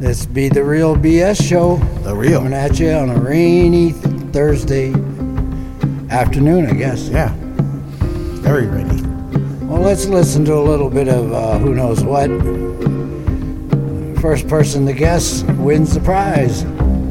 This be the Real BS Show. The Real. Coming at you on a rainy Thursday afternoon, I guess. Yeah. Very rainy. Well, let's listen to a little bit of who knows what. First person to guess wins the prize.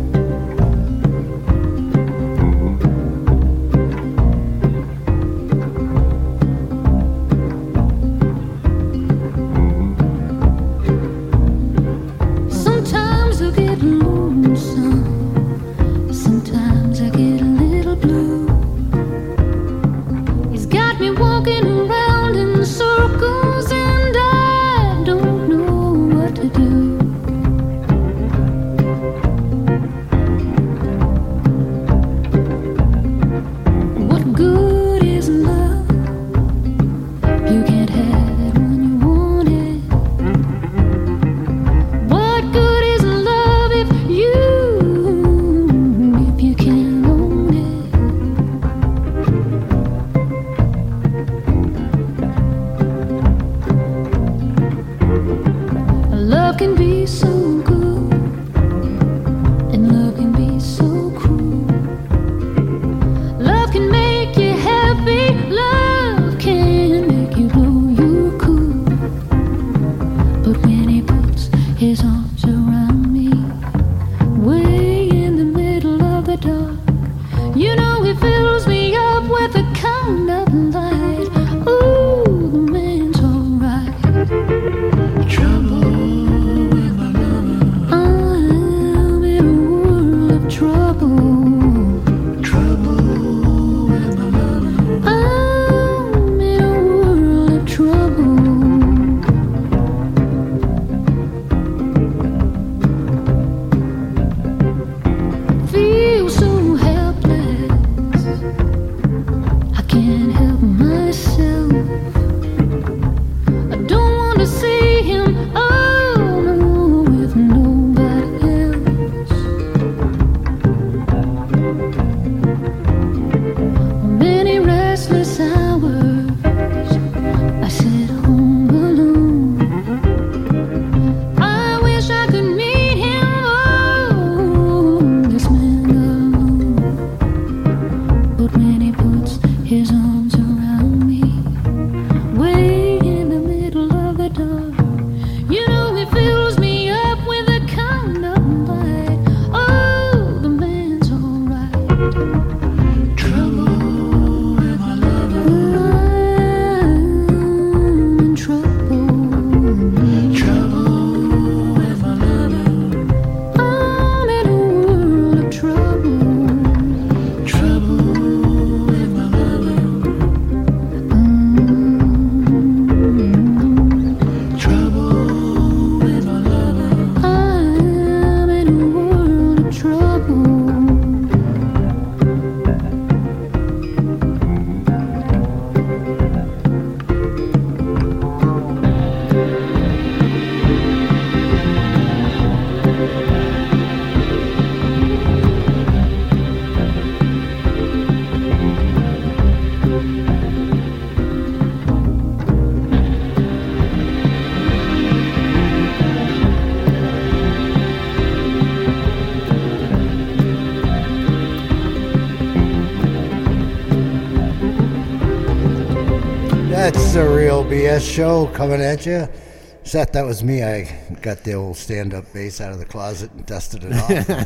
That's the Real BS Show coming at you. Seth, that was me. I got the old stand-up bass out of the closet and dusted it off.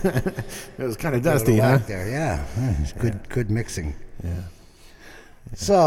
It was kind of dusty, huh? There, yeah. It's good mixing. Yeah. So,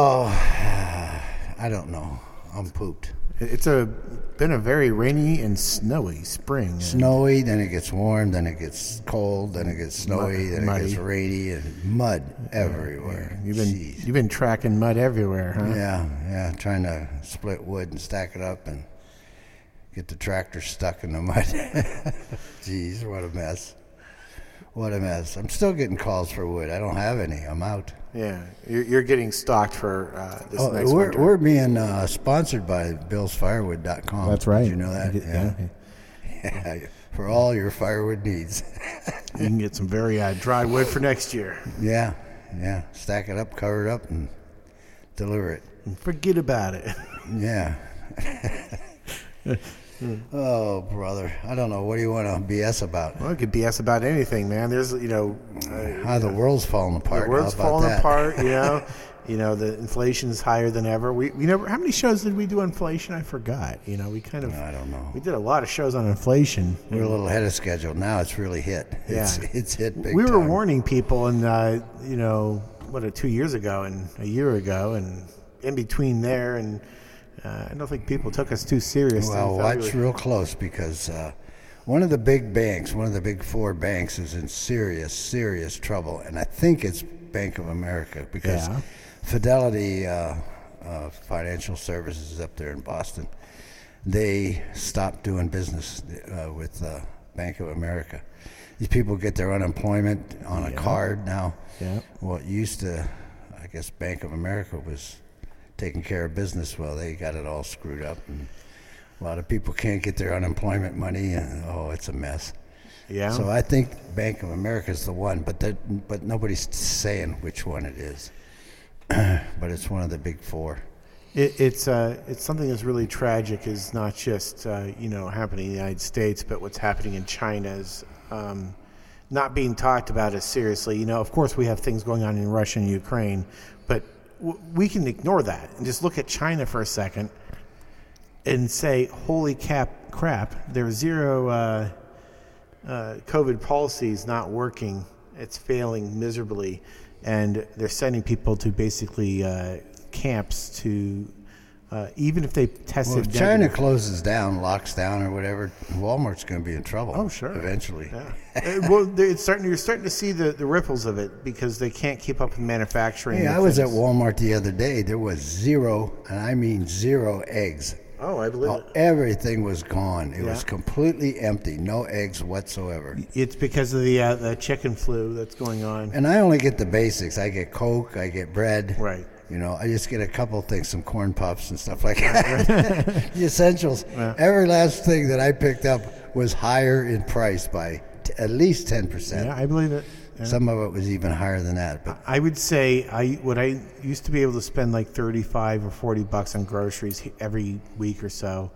I don't know. I'm pooped. It's been a very rainy and snowy spring. Snowy, then it gets warm, then it gets cold, then it gets snowy, then muddy. it gets rainy, and mud everywhere. Yeah. You've been tracking mud everywhere, huh? Yeah. Trying to split wood and stack it up and get the tractor stuck in the mud. Jeez, what a mess. What a mess. I'm still getting calls for wood. I don't have any. I'm out. Yeah, you're getting stocked for this next winter. We're being sponsored by BillsFirewood.com. That's right. Did you know that? Yeah. For all your firewood needs. You can get some very dry wood for next year. Yeah. Stack it up, cover it up, and deliver it. And forget about it. Yeah. Oh, brother. I don't know. What do you want to BS about? Well, it could BS about anything, man. There's, How the world's falling apart. the world's How about falling that? apart. The inflation's higher than ever. We never. How many shows did we do on inflation? I forgot. We kind of. I don't know. We did a lot of shows on inflation. We're a little ahead of schedule. Now it's really hit. It's hit big We were time. warning people, and 2 years ago and a year ago, and in between there, and I don't think people took us too seriously. Well, watch real close because one of the big banks, one of the big four banks, is in serious trouble, and I think it's Bank of America because Fidelity Financial Services is up there in Boston. They stopped doing business with Bank of America. These people get their unemployment on a card now. Yeah. Well, it used to, I guess Bank of America was taking care of business. Well, they got it all screwed up, and a lot of people can't get their unemployment money, and it's a mess. Yeah. So I think Bank of America is the one, but nobody's saying which one it is. But it's one of the big four. It's something that's really tragic. Is not just happening in the United States, but what's happening in China is not being talked about as seriously. Of course, we have things going on in Russia and Ukraine, but we can ignore that and just look at China for a second and say, "Holy crap! Their zero COVID policy is not working. It's failing miserably." And they're sending people to basically camps to, even if they tested Well, if negative. China closes down, locks down, or whatever, Walmart's going to be in trouble. Oh, sure. Eventually. Yeah. You're starting to see the ripples of it because they can't keep up with manufacturing. Hey, I was at Walmart the other day. There was zero, and I mean zero eggs. Oh, I believe it. Everything was gone. It was completely empty. No eggs whatsoever. It's because of the chicken flu that's going on. And I only get the basics. I get Coke. I get bread. Right. I just get a couple things, some corn puffs and stuff like that. The essentials. Yeah. Every last thing that I picked up was higher in price by at least 10%. Yeah, I believe it. Yeah. Some of it was even higher than that. But I would say I used to be able to spend like $35 or $40 on groceries every week or so.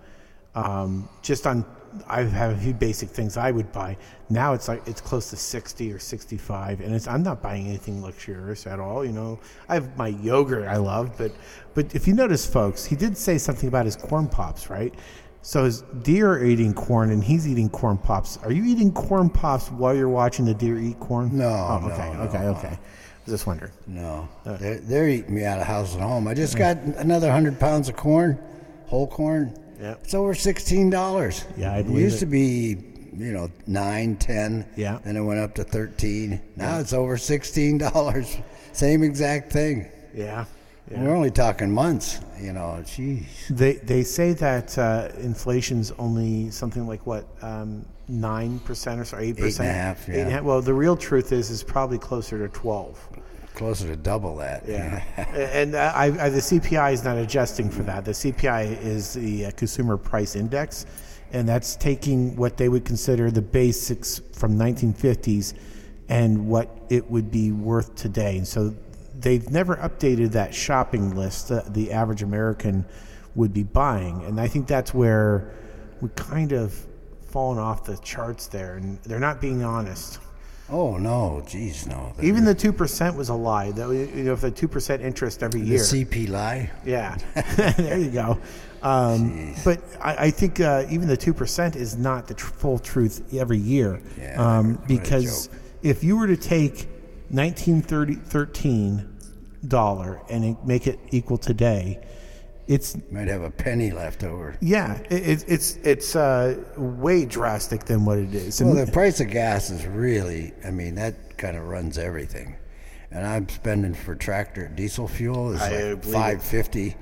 I have a few basic things I would buy. Now it's close to 60 or 65, and I'm not buying anything luxurious at all. I have my yogurt I love, but if you notice, folks, he did say something about his corn pops, right? So his deer are eating corn, and he's eating corn pops. Are you eating corn pops while you're watching the deer eat corn? No. Oh, okay. No. I was just wondering. No, they're eating me out of house and home. I just got another 100 pounds of corn, whole corn. Yeah. It's over $16. Yeah, I believe it used to be, 9, 10. Yeah. Then it went up to 13. Now it's over $16. Same exact thing. Yeah. Yeah. We're only talking months, geez. They say that inflation's only something like 9% or so, 8%? 8.5%, yeah. 8.5%. Well, the real truth is probably closer to 12. Closer to double that. Yeah. And the CPI is not adjusting for that. The CPI is the Consumer Price Index, and that's taking what they would consider the basics from 1950s and what it would be worth today. And so they've never updated that shopping list that the average American would be buying. And I think that's where we kind of fallen off the charts there, and they're not being honest. Oh, no, geez, no. Even the 2% was a lie. If the 2% interest every year. The CP lie? Yeah. There you go. But I think even the 2% is not the full truth every year. Yeah, because if you were to take $1913 and make it equal today, it's might have a penny left over. Yeah, it's way drastic than what it is. Well, the price of gas is really, that kind of runs everything. And I'm spending for tractor diesel fuel is like $5.50.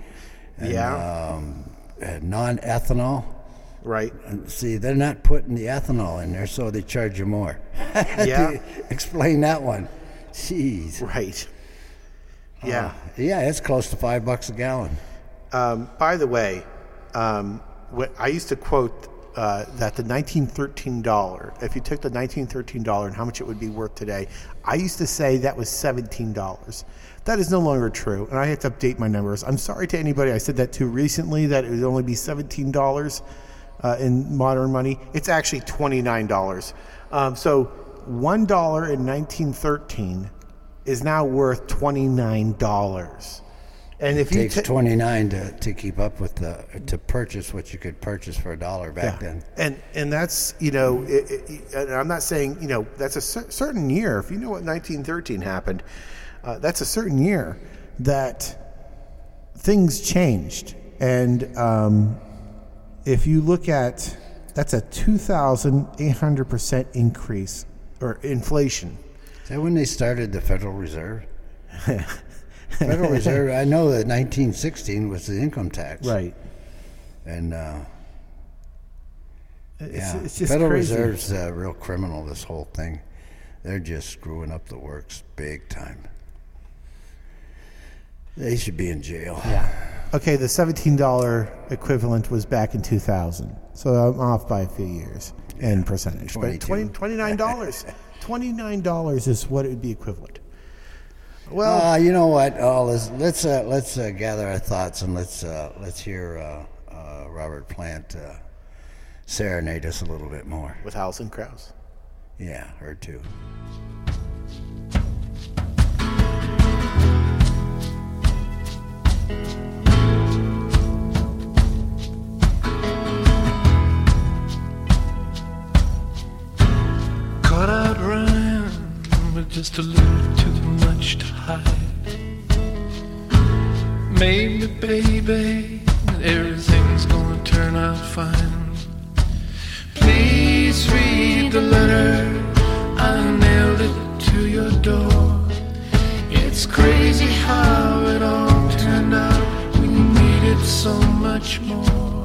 And, non-ethanol. Right. And see, they're not putting the ethanol in there, so they charge you more. Yeah. Explain that one. Jeez. Right. Yeah. It's close to $5 a gallon. By the way, I used to quote that the $1913, if you took the $1913 and how much it would be worth today, I used to say that was $17. That is no longer true, and I have to update my numbers. I'm sorry to anybody I said that to recently, that it would only be $17. in modern money, it's actually $29. So $1 in 1913 is now worth $29. And if it takes 29 to keep up with to purchase what you could purchase for $1 back then. And that's, and I'm not saying, that's a certain year. If you know what 1913 happened, that's a certain year that things changed. And if you look at, that's a 2,800% increase or inflation. Is that when they started the Federal Reserve? Federal Reserve, I know that 1916 was the income tax. Right. And, it's just Federal crazy. Reserve's a real criminal, this whole thing. They're just screwing up the works big time. They should be in jail. Yeah. Okay, the $17 equivalent was back in 2000. So I'm off by a few years in percentage. But $29. $29 is what it would be equivalent. Well, you know what? Let's gather our thoughts and let's hear Robert Plant serenade us a little bit more. With Alison Krauss. Yeah, her too. Caught out running with just a little too much to hide. Maybe, baby, everything's gonna turn out fine. Please read the letter, I nailed it to your door. It's crazy how it all turned out. We needed so much more.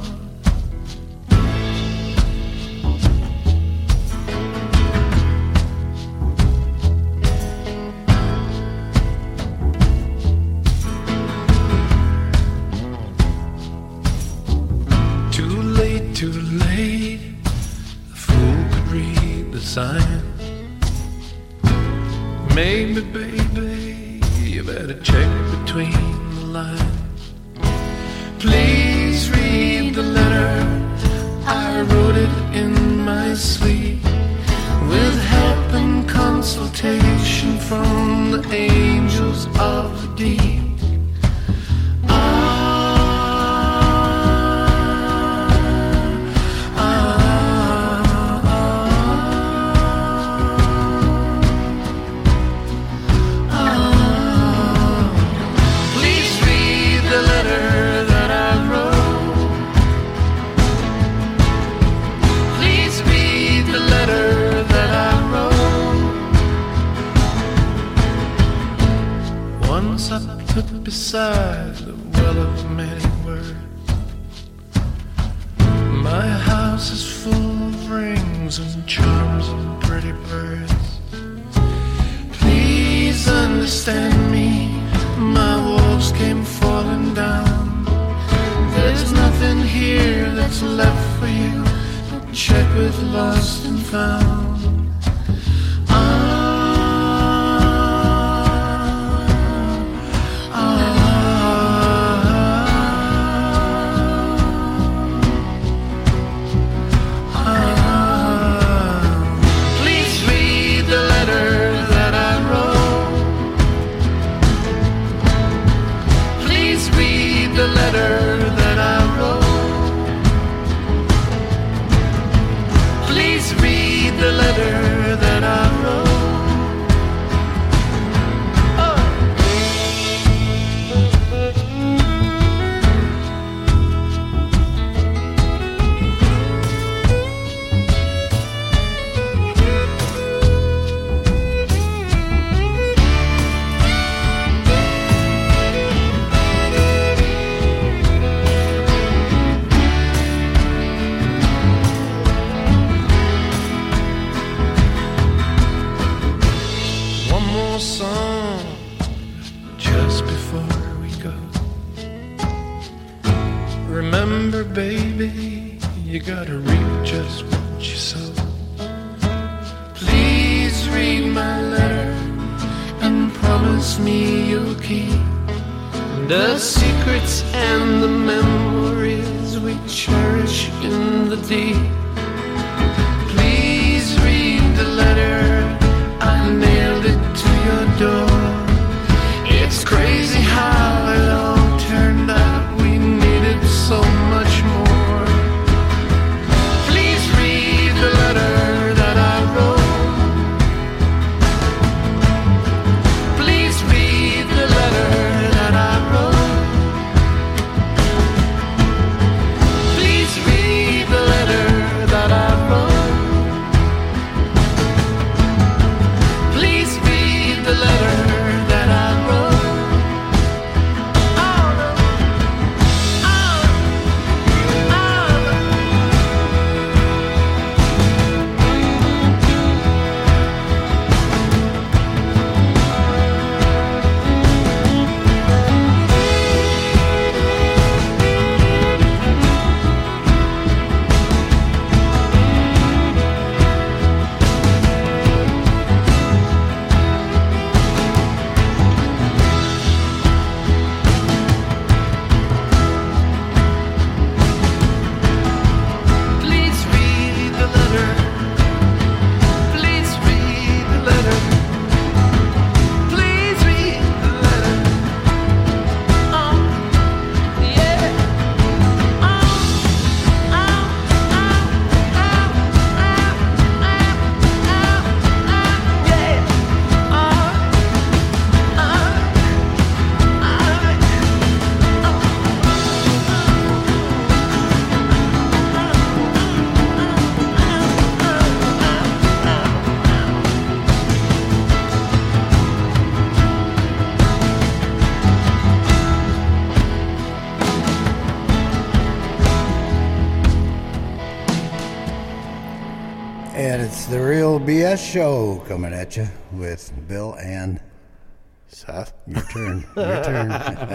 Too late, a fool could read the sign. Maybe, baby, you better check between the lines. Please read the letter, I wrote it in my sleep, with help and consultation from the angels of the deep. Beside the well of many words, my house is full of rings and charms and pretty birds. Please understand me, my walls came falling down. There's nothing here that's left for you, check with lost and found. Remember, baby, you gotta reap just what you sow. Please read my letter and promise me you'll keep the secrets and the memories we cherish in the melody. Please read the letter. I nailed it to your door. It's crazy how it all turned out. We needed so much more. Please read the letter that I wrote. Please read the letter that I wrote. Please read the letter that I wrote. Please read the letter that I wrote. Oh, no. Please read the letter. Please read the letter. Please read the letter. Oh, yeah. Oh, oh, oh, And it's the Real BS Show coming at you with Bill and Seth? your turn. Your turn.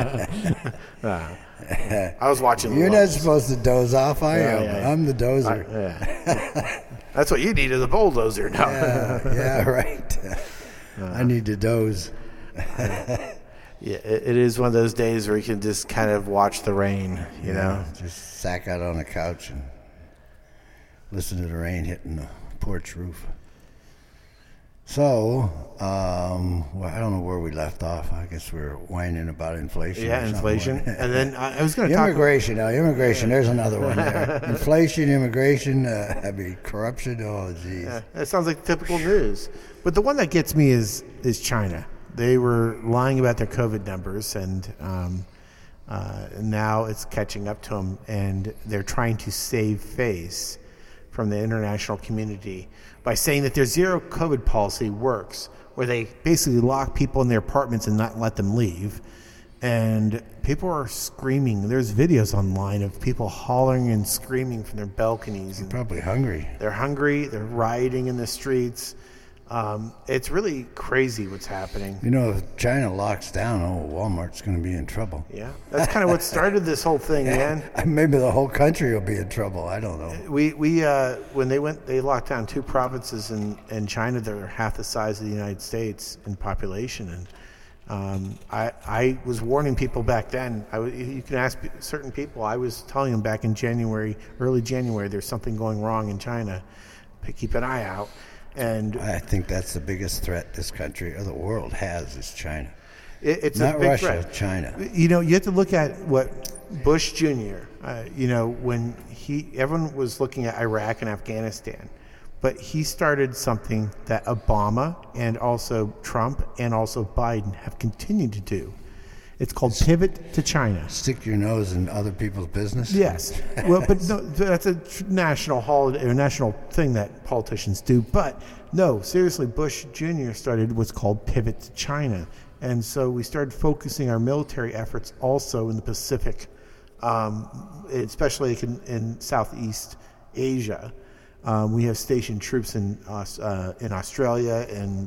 I was watching. You're not Lowe's. supposed to doze off. I am. yeah. I'm the dozer. Yeah. That's what you need is a bulldozer now. Yeah, right. I need to doze. Yeah, it is one of those days where you can just kind of watch the rain, you know. Just sack out on the couch and listen to the rain hitting the porch roof. So, well, I don't know where we left off. I guess we're whining about inflation. Yeah, or something. inflation. And then I was going to talk. Immigration. Now, immigration. There's another one there. Inflation, immigration, corruption. Oh, geez. Yeah, that sounds like typical news. But the one that gets me is China. They were lying about their COVID numbers, and now it's catching up to them, and they're trying to save face from the international community by saying that their zero COVID policy works, where they basically lock people in their apartments and not let them leave. And people are screaming. There's videos online of people hollering and screaming from their balconies. And Probably hungry. they're hungry. They're rioting in the streets. It's really crazy what's happening. You know, if China locks down, Walmart's going to be in trouble. Yeah, that's kind of what started this whole thing, man. Maybe the whole country will be in trouble. I don't know. We when they locked down 2 provinces in China that are half the size of the United States in population, and I was warning people back then. You can ask certain people. I was telling them back in January, early January, there's something going wrong in China. Keep an eye out. And I think that's the biggest threat this country or the world has is China. It's Not a big Russia, threat. China. You know, you have to look at what Bush Jr. You know, when everyone was looking at Iraq and Afghanistan, but he started something that Obama and also Trump and also Biden have continued to do. It's called Pivot to China. Stick your nose in other people's business? Yes. Well, but no, that's a national holiday or national thing that politicians do. But no, seriously, Bush Jr. started what's called Pivot to China. And so we started focusing our military efforts also in the Pacific, especially in Southeast Asia. We have stationed troops in Australia and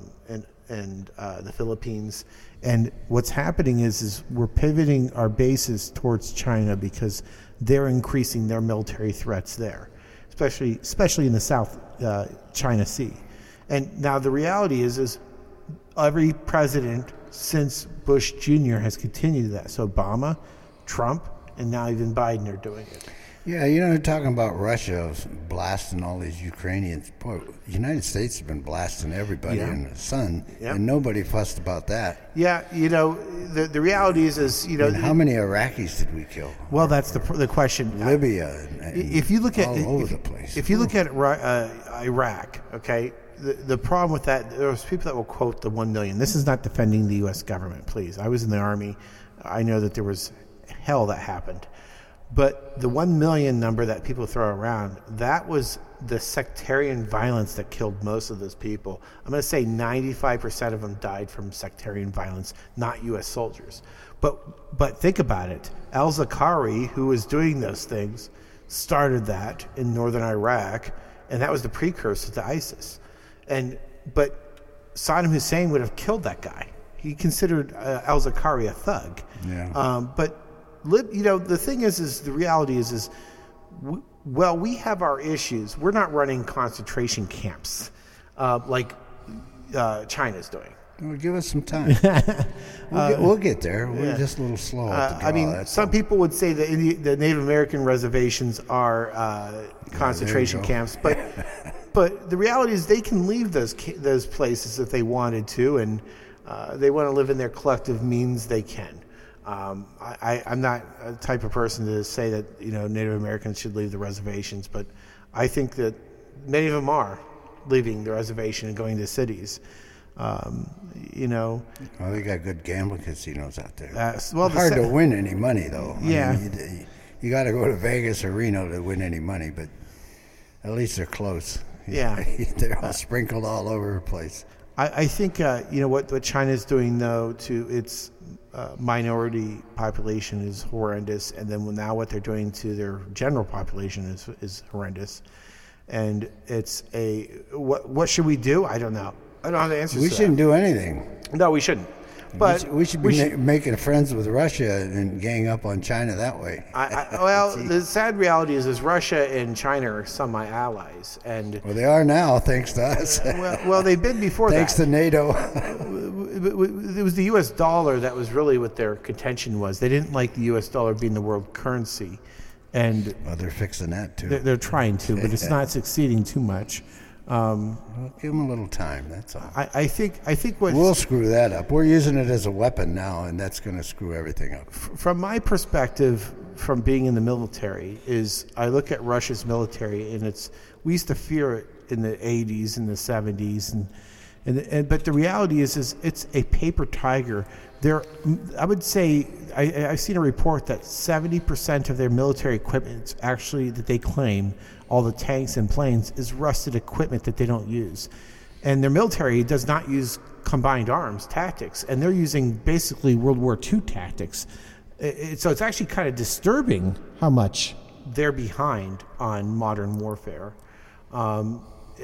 the Philippines. And what's happening is we're pivoting our bases towards China because they're increasing their military threats there, especially in the South China Sea. And now the reality is every president since Bush Jr. has continued that. So Obama, Trump, and now even Biden are doing it. Yeah, you're talking about Russia blasting all these Ukrainians. Boy, the United States has been blasting everybody in the sun, and nobody fussed about that. Yeah, the reality is And how many Iraqis did we kill? Well, that's the question. Libya, and If you look at all over the place. If you look at Iraq, okay, the problem with that, there's people that will quote the 1 million. This is not defending the U.S. government, please. I was in the Army. I know that there was hell that happened. But the 1 million number that people throw around, that was the sectarian violence that killed most of those people. I'm going to say 95% of them died from sectarian violence, not U.S. soldiers. But think about it. Al-Zakari, who was doing those things, started that in northern Iraq, and that was the precursor to ISIS. But Saddam Hussein would have killed that guy. He considered Al-Zakari a thug. Yeah. The thing is the reality is we have our issues. We're not running concentration camps like China's doing. Well, give us some time. We'll get there. We're just a little slow. Some people would say that the Native American reservations are concentration camps, but the reality is they can leave those places if they wanted to, and they want to live in their collective means. They can. I'm not a type of person to say that Native Americans should leave the reservations, but I think that many of them are leaving the reservation and going to cities. Well, they got good gambling casinos out there. Hard to win any money, though. Yeah. You got to go to Vegas or Reno to win any money, but at least they're close. Yeah. They're all sprinkled all over the place. I think, what China's doing, though, to its minority population is horrendous, and then now what they're doing to their general population is horrendous. And it's what should we do? I don't know. I don't have the answers. We shouldn't do anything. No, we shouldn't. But we should be making friends with Russia and gang up on China that way. The sad reality is Russia and China are some of my allies, and they are now, thanks to us. well, they've been before thanks that. Thanks to NATO. It was the U.S. dollar that was really what their contention was. They didn't like the U.S. dollar being the world currency, and they're fixing that too. They're trying to, but it's not succeeding too much. Give them a little time. That's all. I think we'll screw that up. We're using it as a weapon now, and that's going to screw everything up. From my perspective, from being in the military, is I look at Russia's military, and we used to fear it in the 80s and the 70s, but the reality is it's a paper tiger. I would say I've seen a report that 70% of their military equipment actually that they claim, all the tanks and planes, is rusted equipment that they don't use. And their military does not use combined arms tactics, and they're using basically World War II tactics. So it's actually kind of disturbing how much they're behind on modern warfare. And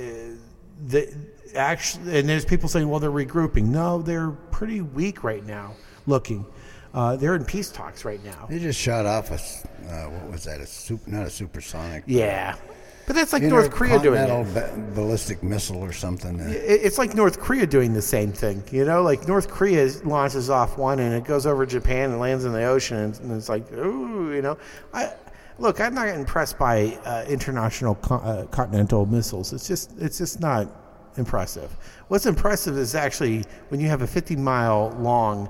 there's people saying, well, they're regrouping. No, they're pretty weak right now looking. They're in peace talks right now. They just shot off what was that? Not a supersonic. Yeah. But that's like North Korea doing it. Ballistic missile or something. It's like North Korea doing the same thing. Like North Korea launches off one and it goes over Japan and lands in the ocean, and it's like, ooh, I'm not impressed by international continental missiles. It's just not impressive. What's impressive is actually when you have a 50-mile long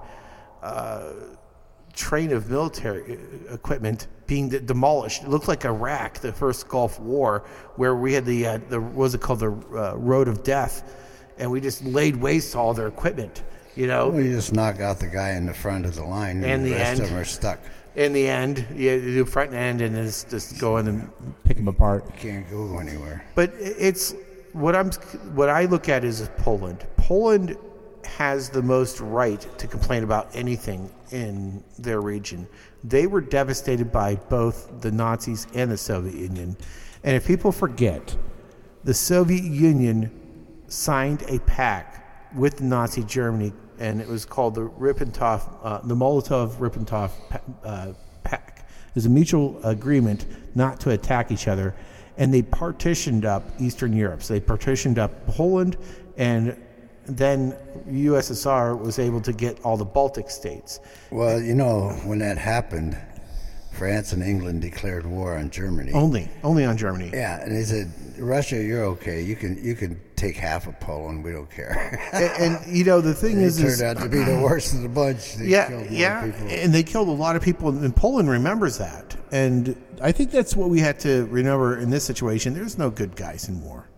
train of military equipment being demolished. It looked like Iraq, the first Gulf War, where we had the what was it called, the Road of Death, and we just laid waste to all their equipment. Well, you just knock out the guy in the front of the line, and the rest of them are stuck. In the end, you do front and end, and it's just go in and pick them apart. You can't go anywhere. But it's what I look at is Poland. Poland has the most right to complain about anything in their region. They were devastated by both the Nazis and the Soviet Union. And if people forget, the Soviet Union signed a pact with Nazi Germany, and it was called the Molotov-Ribbentrop Pact. It was a mutual agreement not to attack each other, and they partitioned up Eastern Europe. So they partitioned up Poland, and then USSR was able to get all the Baltic states. Well, when that happened, France and England declared war on Germany. Only on Germany. Yeah, and they said, Russia, you're okay. You can take half of Poland. We don't care. And the thing It turned out to be the worst of the bunch. They killed more people. And they killed a lot of people, and Poland remembers that. And I think that's what we had to remember in this situation. There's no good guys in war.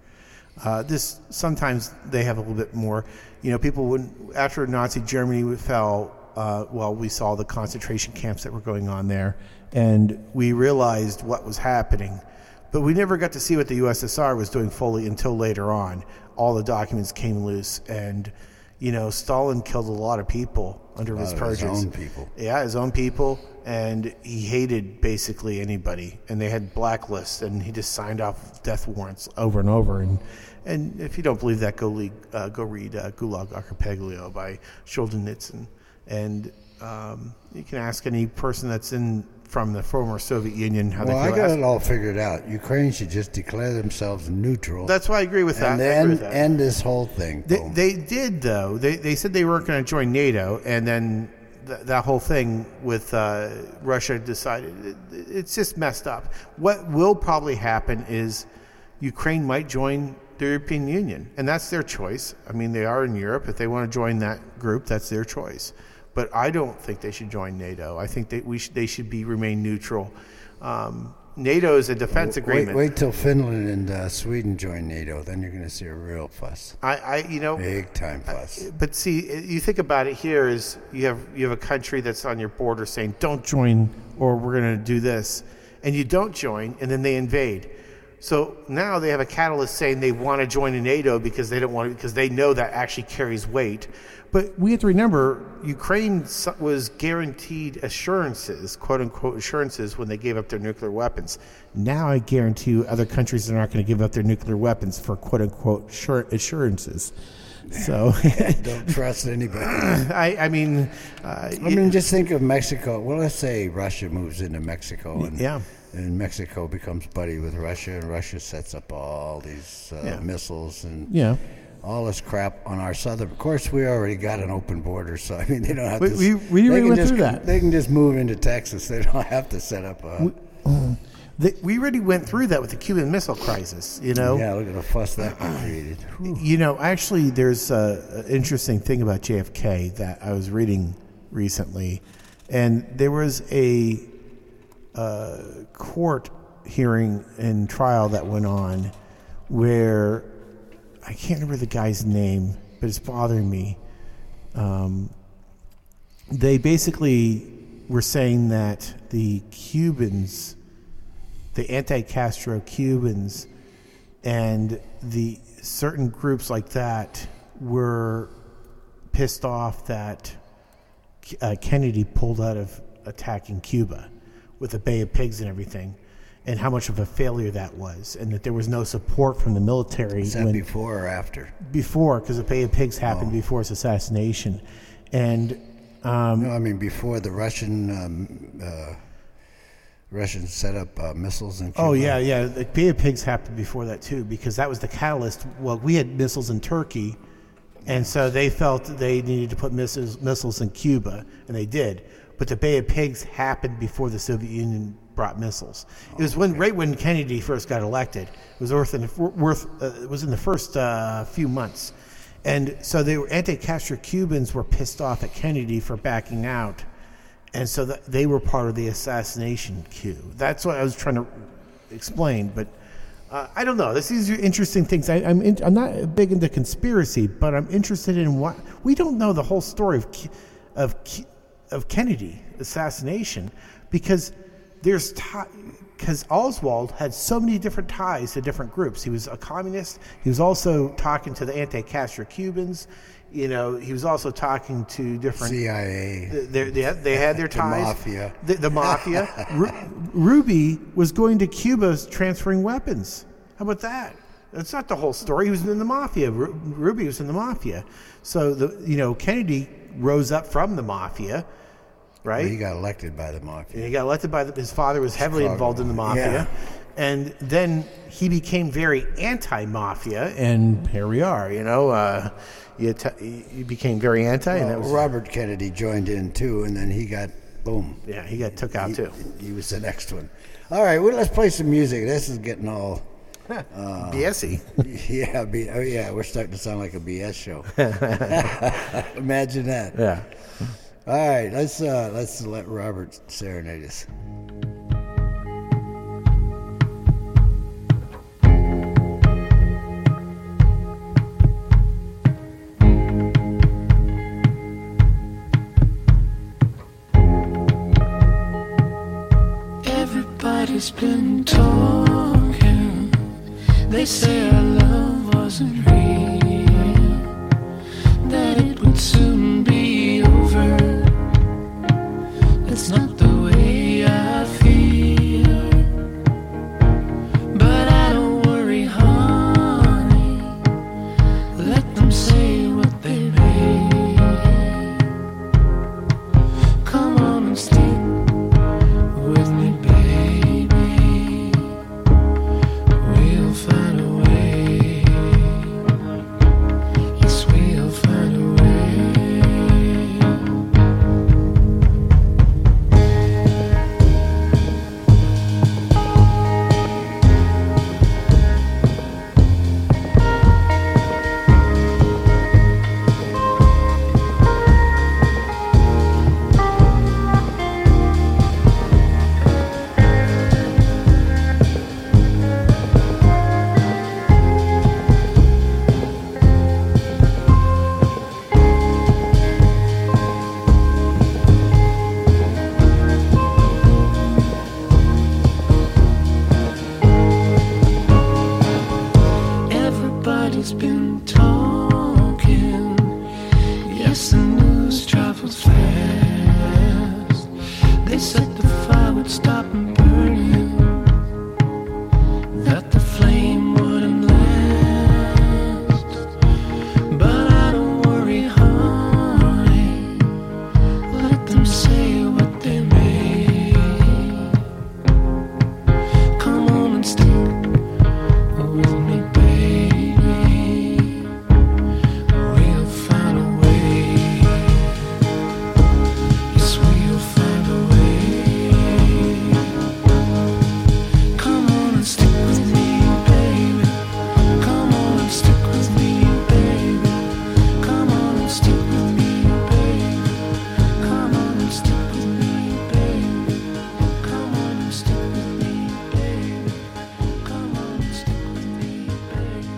Sometimes they have a little bit more. People after Nazi Germany fell. We saw the concentration camps that were going on there, and we realized what was happening. But we never got to see what the USSR was doing fully until later on. All the documents came loose, and Stalin killed a lot of people under his purges. His own people. Yeah, his own people, and he hated basically anybody. And they had blacklists, and he just signed off death warrants over and over. And if you don't believe that, go read Gulag Archipelago by Solzhenitsyn. And you can ask any person that's from the former Soviet Union how they feel. Well, I got it all figured out. Ukraine should just declare themselves neutral. That's why I agree with that. And then end this whole thing. They did, though. They said they weren't going to join NATO, and then that whole thing with Russia decided. It's just messed up. What will probably happen is Ukraine might join the European Union, and that's their choice. I mean, they are in Europe. If they want to join that group, that's their choice. But I don't think they should join NATO. I think they should remain neutral. NATO is a defense agreement. Wait till Finland and Sweden join NATO, then you're going to see a real fuss. Big time fuss. But see, you think about it. Here is you have a country that's on your border saying, "Don't join," or "We're going to do this," and you don't join, and then they invade. So now they have a catalyst saying they want to join in NATO because they don't want to, because they know that actually carries weight. But we have to remember, Ukraine was guaranteed assurances, quote unquote assurances, when they gave up their nuclear weapons. Now I guarantee you other countries are not going to give up their nuclear weapons for quote unquote assurances. So don't trust anybody. I mean, just think of Mexico. Well, let's say Russia moves into Mexico, and Mexico becomes buddy with Russia, and Russia sets up all these missiles and all this crap on our southern. Of course, we already got an open border, so I mean, they don't have to. We already went through that. They can just move into Texas. They don't have to set up a. We already went through that with the Cuban Missile Crisis, Yeah, look at the fuss that created. Actually, there's an interesting thing about JFK that I was reading recently, and there was a court hearing and trial that went on where I can't remember the guy's name, but it's bothering me. They basically were saying that the Cubans, the anti-Castro Cubans, and the certain groups like that were pissed off that Kennedy pulled out of attacking Cuba with the Bay of Pigs and everything, and how much of a failure that was, and that there was no support from the military. Is that before or after? Before, because the Bay of Pigs happened before his assassination. And no, I mean before the Russians set up missiles in Cuba. Oh, yeah. The Bay of Pigs happened before that, too, because that was the catalyst. Well, we had missiles in Turkey, and so they felt they needed to put missiles in Cuba, and they did. But the Bay of Pigs happened before the Soviet Union brought missiles. It was right when Kennedy first got elected. It was it was in the first few months. And so anti-Castro Cubans were pissed off at Kennedy for backing out. And so they were part of the assassination coup. That's what I was trying to explain. But I don't know. These are interesting things. I'm not big into conspiracy, but I'm interested in what we don't know the whole story of Kennedy assassination, because Oswald had so many different ties to different groups. He was a communist. He was also talking to the anti-Castro Cubans. He was also talking to different CIA. They had their ties. The mafia. The mafia. Ruby was going to Cuba transferring weapons. How about that? That's not the whole story. He was in the mafia. Ruby was in the mafia. So Kennedy rose up from the mafia. Right? Well, he got elected by the mafia. And he got elected by his father was heavily involved in the mafia. Yeah. And then he became very anti-mafia, and here we are, he became very anti. Well, and Robert Kennedy joined in too, and then he got boom. Yeah, he got took out too. He was the next one. All right, well, let's play some music. This is getting all BSy. yeah, we're starting to sound like a BS show. Imagine that. Yeah. All right, let's let Robert serenade us. Everybody's been talking. They say our love wasn't real, that it would soon be over. It's not the way I feel, but I don't worry, honey. Let them say what they may. Come on and stay with me, baby. We'll find a way. Yes, we'll find a way. Everybody's been talking. Yes, the news travels fast. They said the fire would stop and burn, that the flame wouldn't last. But I don't worry, honey. Let them say what they may. Come on and stick with me, baby. We'll find a way. Yes, we'll find a way. Come on and stick with me, baby. Come on and stick with me, baby. Come on and stick with me, baby. Come on and stick with me, baby. Come on and stick with me, baby. Come on and stick with me, baby.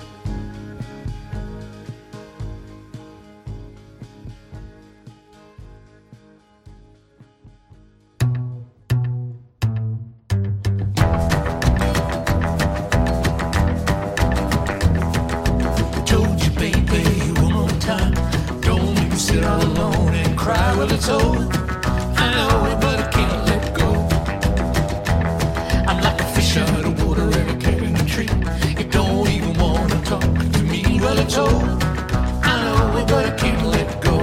Told you, baby, one more time. Don't make me sit all alone and cry. Well, it's over. I know it, but I can't let go. I'm like a fish out of water and a cat in a tree. You don't even wanna talk to me. Well, it's over. I know it, but I can't let go.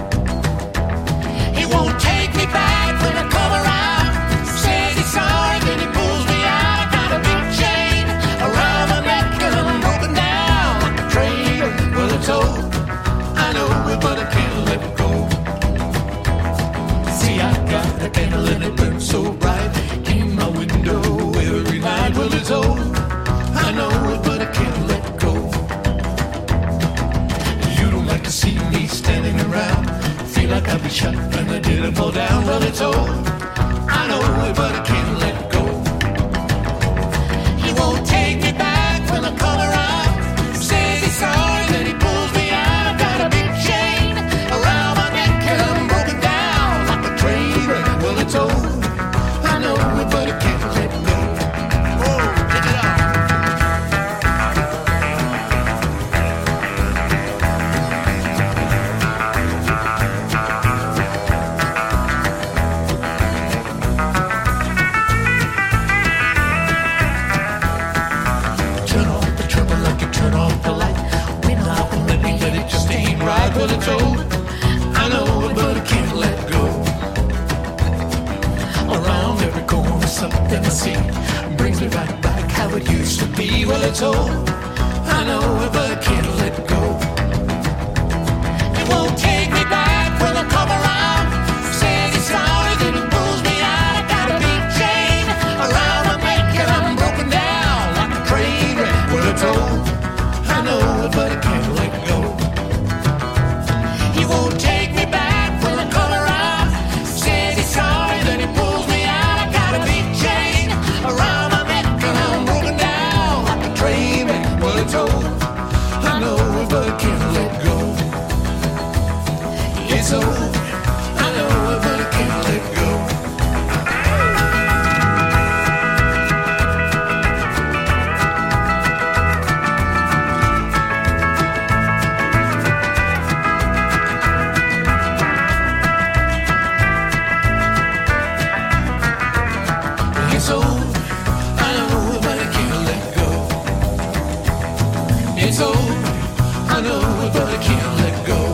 He won't take me back when I come around. Says he's sorry, then he pulls me out. I got a big chain around my neck and I'm broken down like a train. Well, it's over. I know it, but I can't let go. See, I got a candle and it burns so bright in my window every night. Well, it's over. I know it, but I can't let go. You don't like to see me standing around. Feel like I'll be shot when I didn't fall down. Well, it's over. I know it, but I can't let go. He won't take me back when I come around. Says he's sorry, then he pulls me out. I got a big chain around my neck and I'm broken down like a train. Well, it's over. I know it, but I can't let go. Oh, get it out. cold. I know, but I can't let go.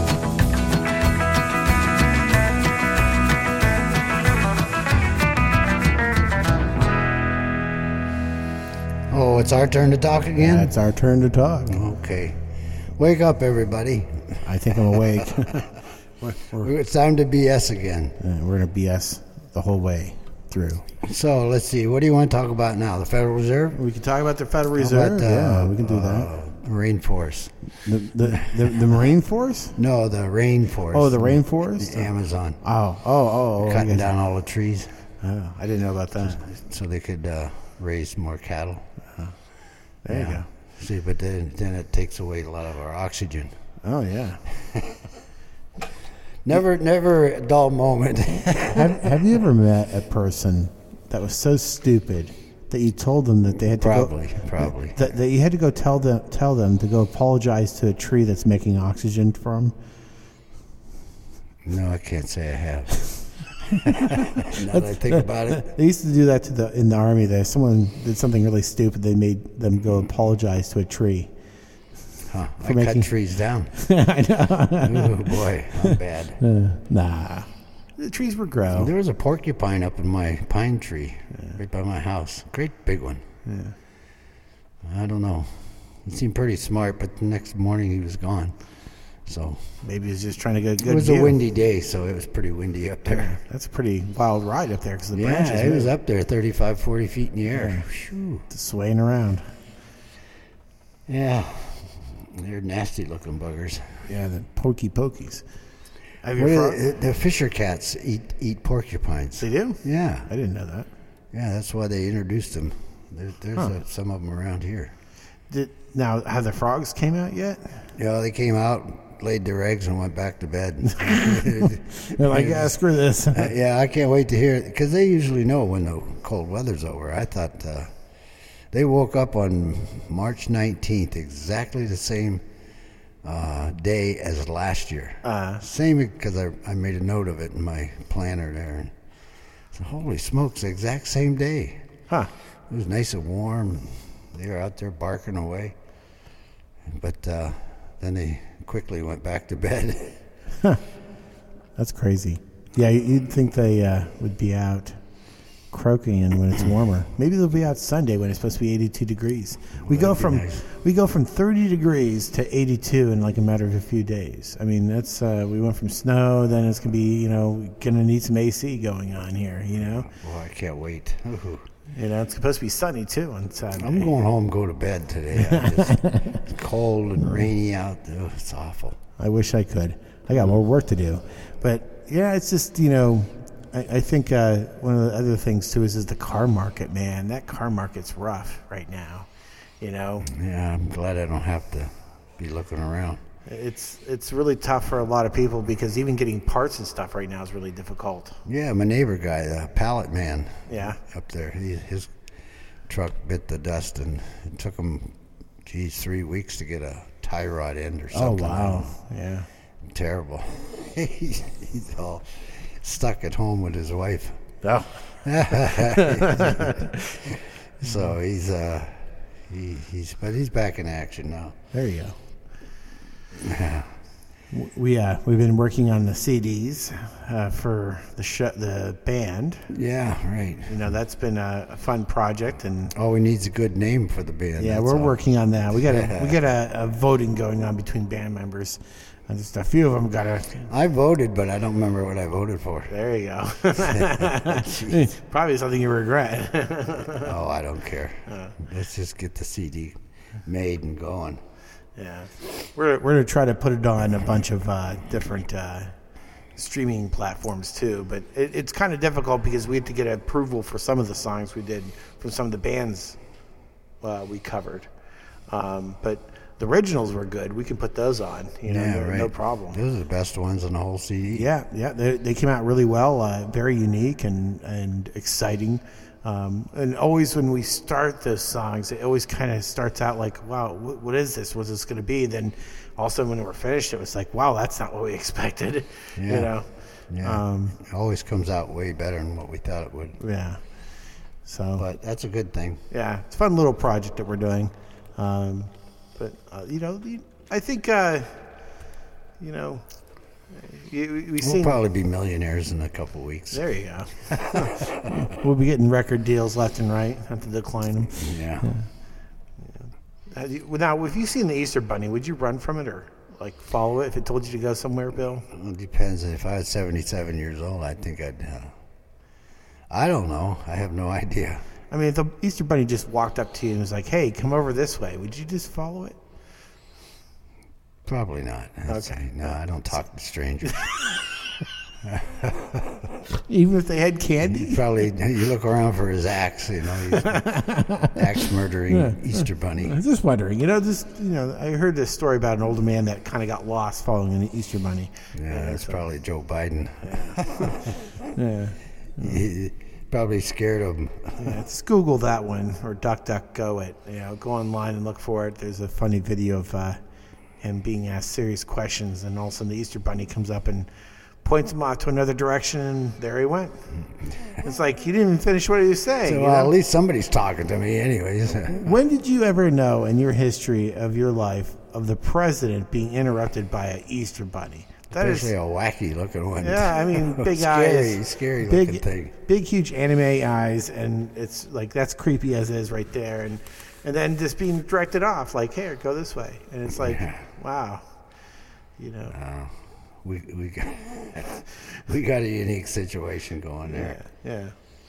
Oh, it's our turn to talk again? It's our turn to talk. Okay. Wake up, everybody. I think I'm awake. It's time to BS again. We're going to BS the whole way through. So, let's see. What do you want to talk about now? The Federal Reserve? We can talk about the Federal How Reserve. about, Yeah, we can do that. Marine Force. The Marine Force? No, the rainforest. Oh, the rainforest? The Amazon. Oh. Cutting down all the trees Oh, I didn't know about that. so they could raise more cattle. There you go. See, but then it takes away a lot of our oxygen. Oh, yeah. Never a dull moment. Have you ever met a person that was so stupid that you told them that they had to Probably. that you had to go tell them to go apologize to a tree that's making oxygen for them? No, I can't say I have. Now that I think about it. They used to do that in the army. Someone did something really stupid. They made them go apologize to a tree. Huh. I cut trees down. I know. Oh, boy. I'm bad. Nah. The trees would grow. There was a porcupine up in my pine tree right by my house. Great big one. Yeah. I don't know. He seemed pretty smart, but the next morning he was gone. So maybe he was just trying to get a good It was view. a windy day, so it was pretty windy up there. That's a pretty wild ride up there because the branches. Yeah, it was up there 35, 40 feet in the air. Phew. Swaying around. Yeah. They're nasty looking buggers. Yeah, the pokies. The fisher cats eat porcupines. They do? Yeah. I didn't know that. Yeah, that's why they introduced them. There's some of them around here. Now, have the frogs came out yet? Yeah, they came out, laid their eggs, and went back to bed. They're like, yeah, screw this. Yeah, I can't wait to hear it, because they usually know when the cold weather's over. I thought they woke up on March 19th, exactly the same day as last year. Same, because I made a note of it in my planner there. And so, holy smokes, the exact same day. Huh. It was nice and warm. They were out there barking away. But then they quickly went back to bed. That's crazy. Yeah, you'd think they would be out croaking when it's warmer. Maybe they'll be out Sunday when it's supposed to be 82 degrees. We go from 30 degrees to 82 in like a matter of a few days. I mean, that's we went from snow, then it's gonna be gonna need some AC going on here. Boy, I can't wait. Ooh. It's supposed to be sunny too on Saturday. I'm going home, go to bed today. It's cold and rainy out. Oh, it's awful. I wish I could. I got more work to do, but yeah, it's just I think one of the other things too is the car market. Man, that car market's rough right now. Yeah, I'm glad I don't have to be looking around. It's really tough for a lot of people because even getting parts and stuff right now is really difficult. Yeah, my neighbor guy, the pallet man. Yeah. Up there, his truck bit the dust, and it took him, 3 weeks to get a tie rod end or something. Oh wow! Yeah. Terrible. He's all stuck at home with his wife. Oh. So he's back in action now. There you go. We've been working on the CDs for the band. Yeah, right. That's been a fun project, and all we need is a good name for the band. Yeah, we're working on that. We got a voting going on between band members. And just a few of them got a. I voted, but I don't remember what I voted for. There you go. Probably something you regret. Oh, I don't care. Let's just get the CD made and going. Yeah, we're going to try to put it on a bunch of different streaming platforms too, but it's kind of difficult because we had to get approval for some of the songs we did from some of the bands we covered. But the originals were good. We can put those on. Right. No problem. Those are the best ones on the whole CD. Yeah. They came out really well. Very unique and exciting. And always when we start those songs, it always kind of starts out like, wow, what is this? What's this going to be? Then also when we're finished, it was like, wow, that's not what we expected. Yeah. It always comes out way better than what we thought it would. Yeah. But that's a good thing. Yeah. It's a fun little project that we're doing. But I think we've We'll seen. probably be millionaires in a couple weeks. There you go. We'll be getting record deals left and right. Have to decline them. Yeah. Now, if you've seen the Easter Bunny, would you run from it or like follow it if it told you to go somewhere, Bill? It depends. If I was 77 years old, I think I'd. I don't know. I have no idea. I mean, if the Easter Bunny just walked up to you and was like, "Hey, come over this way," would you just follow it? Probably not. Okay. No, I don't talk to strangers. Even if they had candy? Probably you look around for his axe, he's axe murdering Easter Bunny. I was just wondering, I heard this story about an older man that kind of got lost following an Easter Bunny. Yeah, that's probably Joe Biden. Yeah. He probably scared of him. Yeah, just Google that one or DuckDuckGo it. Go online and look for it. There's a funny video of him being asked serious questions, and all of a sudden the Easter Bunny comes up and points him off to another direction, and there he went. It's like he didn't even finish what he was saying. So, well, at least somebody's talking to me anyways. When did you ever know in your history of your life of the president being interrupted by an Easter Bunny? That Especially a wacky looking one. Yeah, I mean, big scary, eyes. Scary looking thing. Big, huge anime eyes, and it's like, that's creepy as is right there. And then just being directed off, like, here, go this way. And it's like, wow. We got a unique situation going there. Yeah.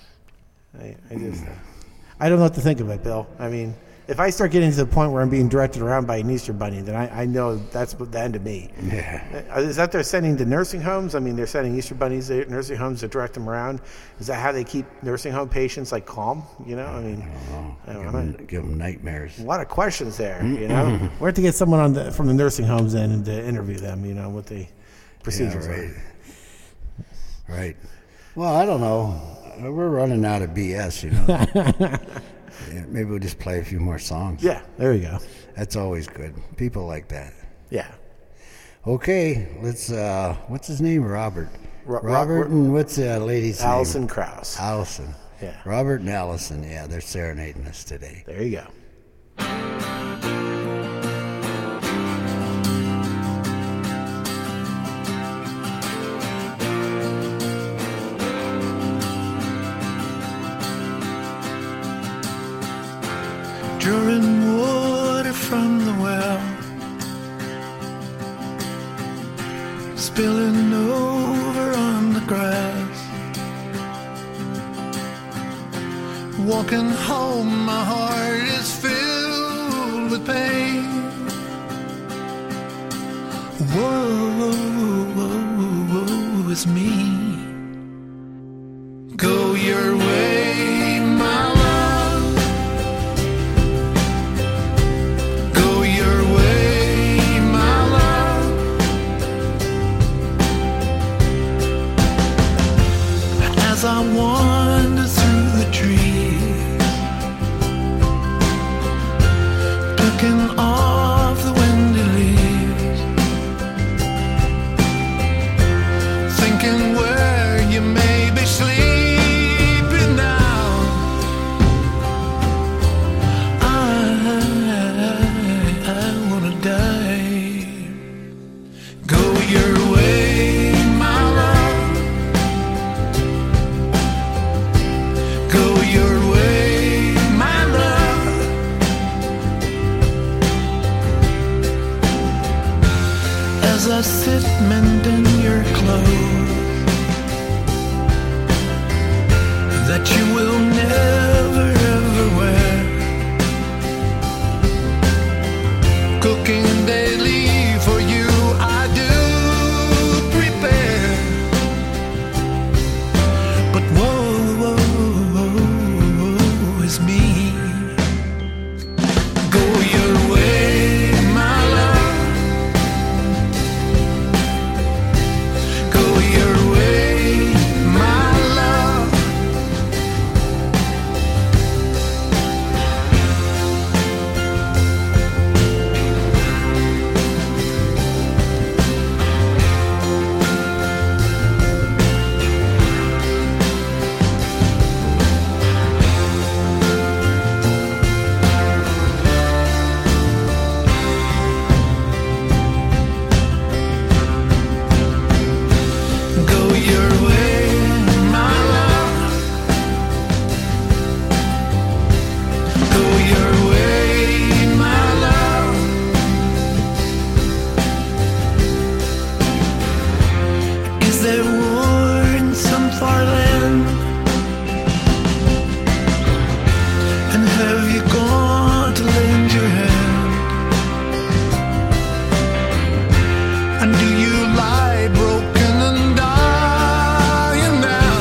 I don't know what to think of it, Bill. I mean, if I start getting to the point where I'm being directed around by an Easter Bunny, then I know that's the end of me. Yeah. Is that they're sending to nursing homes? I mean, they're sending Easter Bunnies to nursing homes to direct them around. Is that how they keep nursing home patients like calm? I mean, I don't know. Give them nightmares. A lot of questions there. We have to get someone from the nursing homes in and to interview them. What the procedures are. Right. Well, I don't know. We're running out of BS. Yeah, maybe we'll just play a few more songs. Yeah, there we go. That's always good. People like that. Yeah. Okay, let's. What's his name? Robert. Robert and what's the lady's name? Allison Krauss. Allison. Yeah. Robert and Allison. Yeah, they're serenading us today. There you go. Drawing water from the well, spilling over on the grass. Walking home, my heart is filled with pain. Woe is me. Go your way, my love. Go your way, my love. As I wander through the trees, plucking off the windy leaves, thinking where you may be sleeping now. I wanna die. Go your way, my love. Go your way, my love. As I sit mending your clothes that you will never ever wear, cooking daily for you I do prepare. But woe is me. Go your way, my love. Go your do you lie broken and dying now?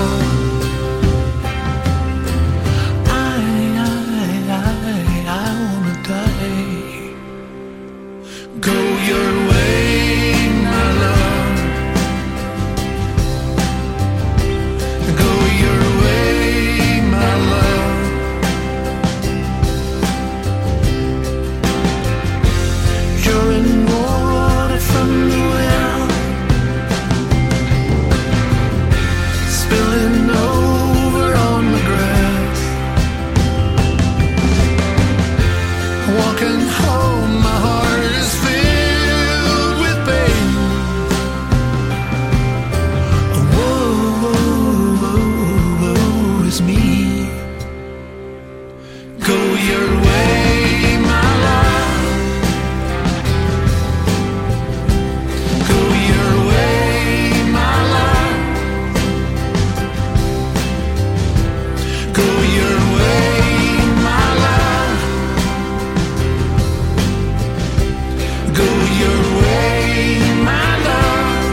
I wanna die. Go your way, my love. Go your way, my love. You're in water from the well, spilling over on the grass. Walking home, my heart is filled with pain. Whoa, whoa, whoa, whoa, is me. Go your way, my love. Go your way, my love. Go your way, my love. Go your way, my love.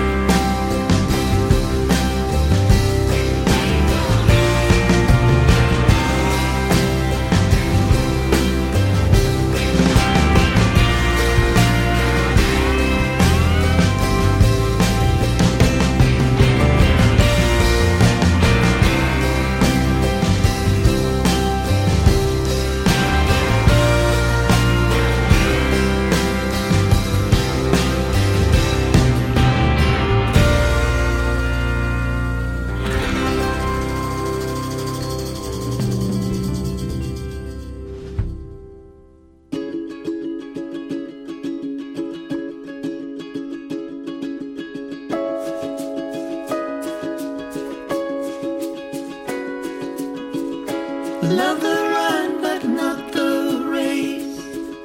Love the run, but not the race.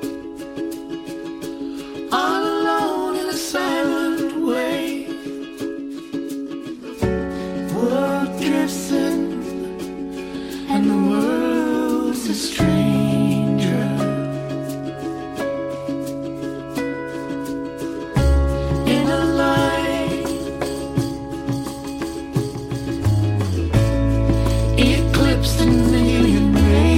All alone in a silent way. World drifts in, and the world's a stranger. In a light, eclipsed in million rays.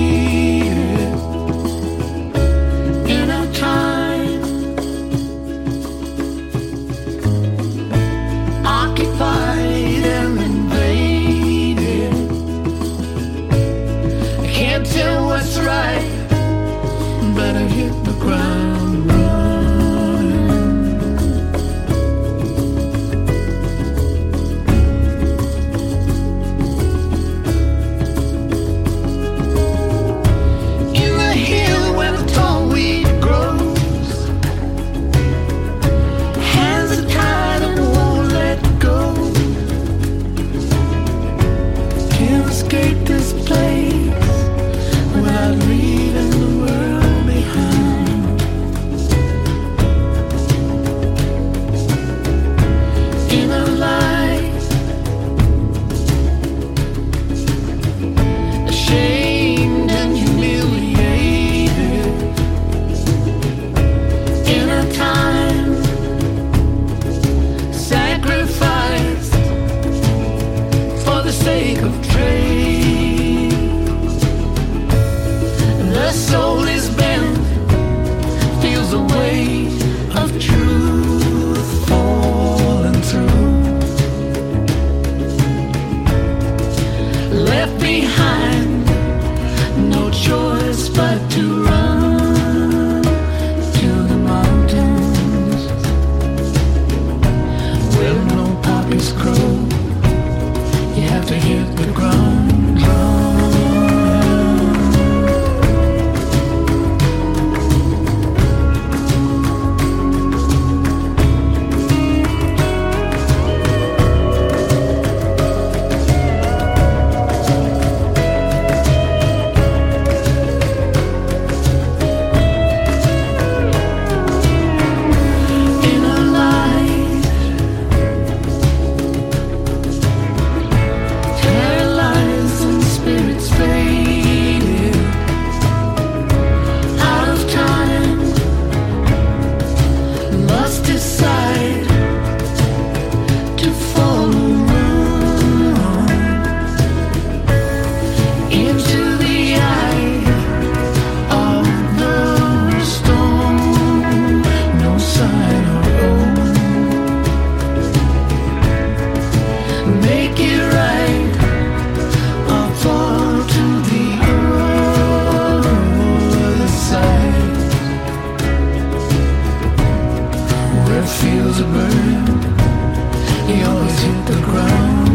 where it feels a burn. You always hit the ground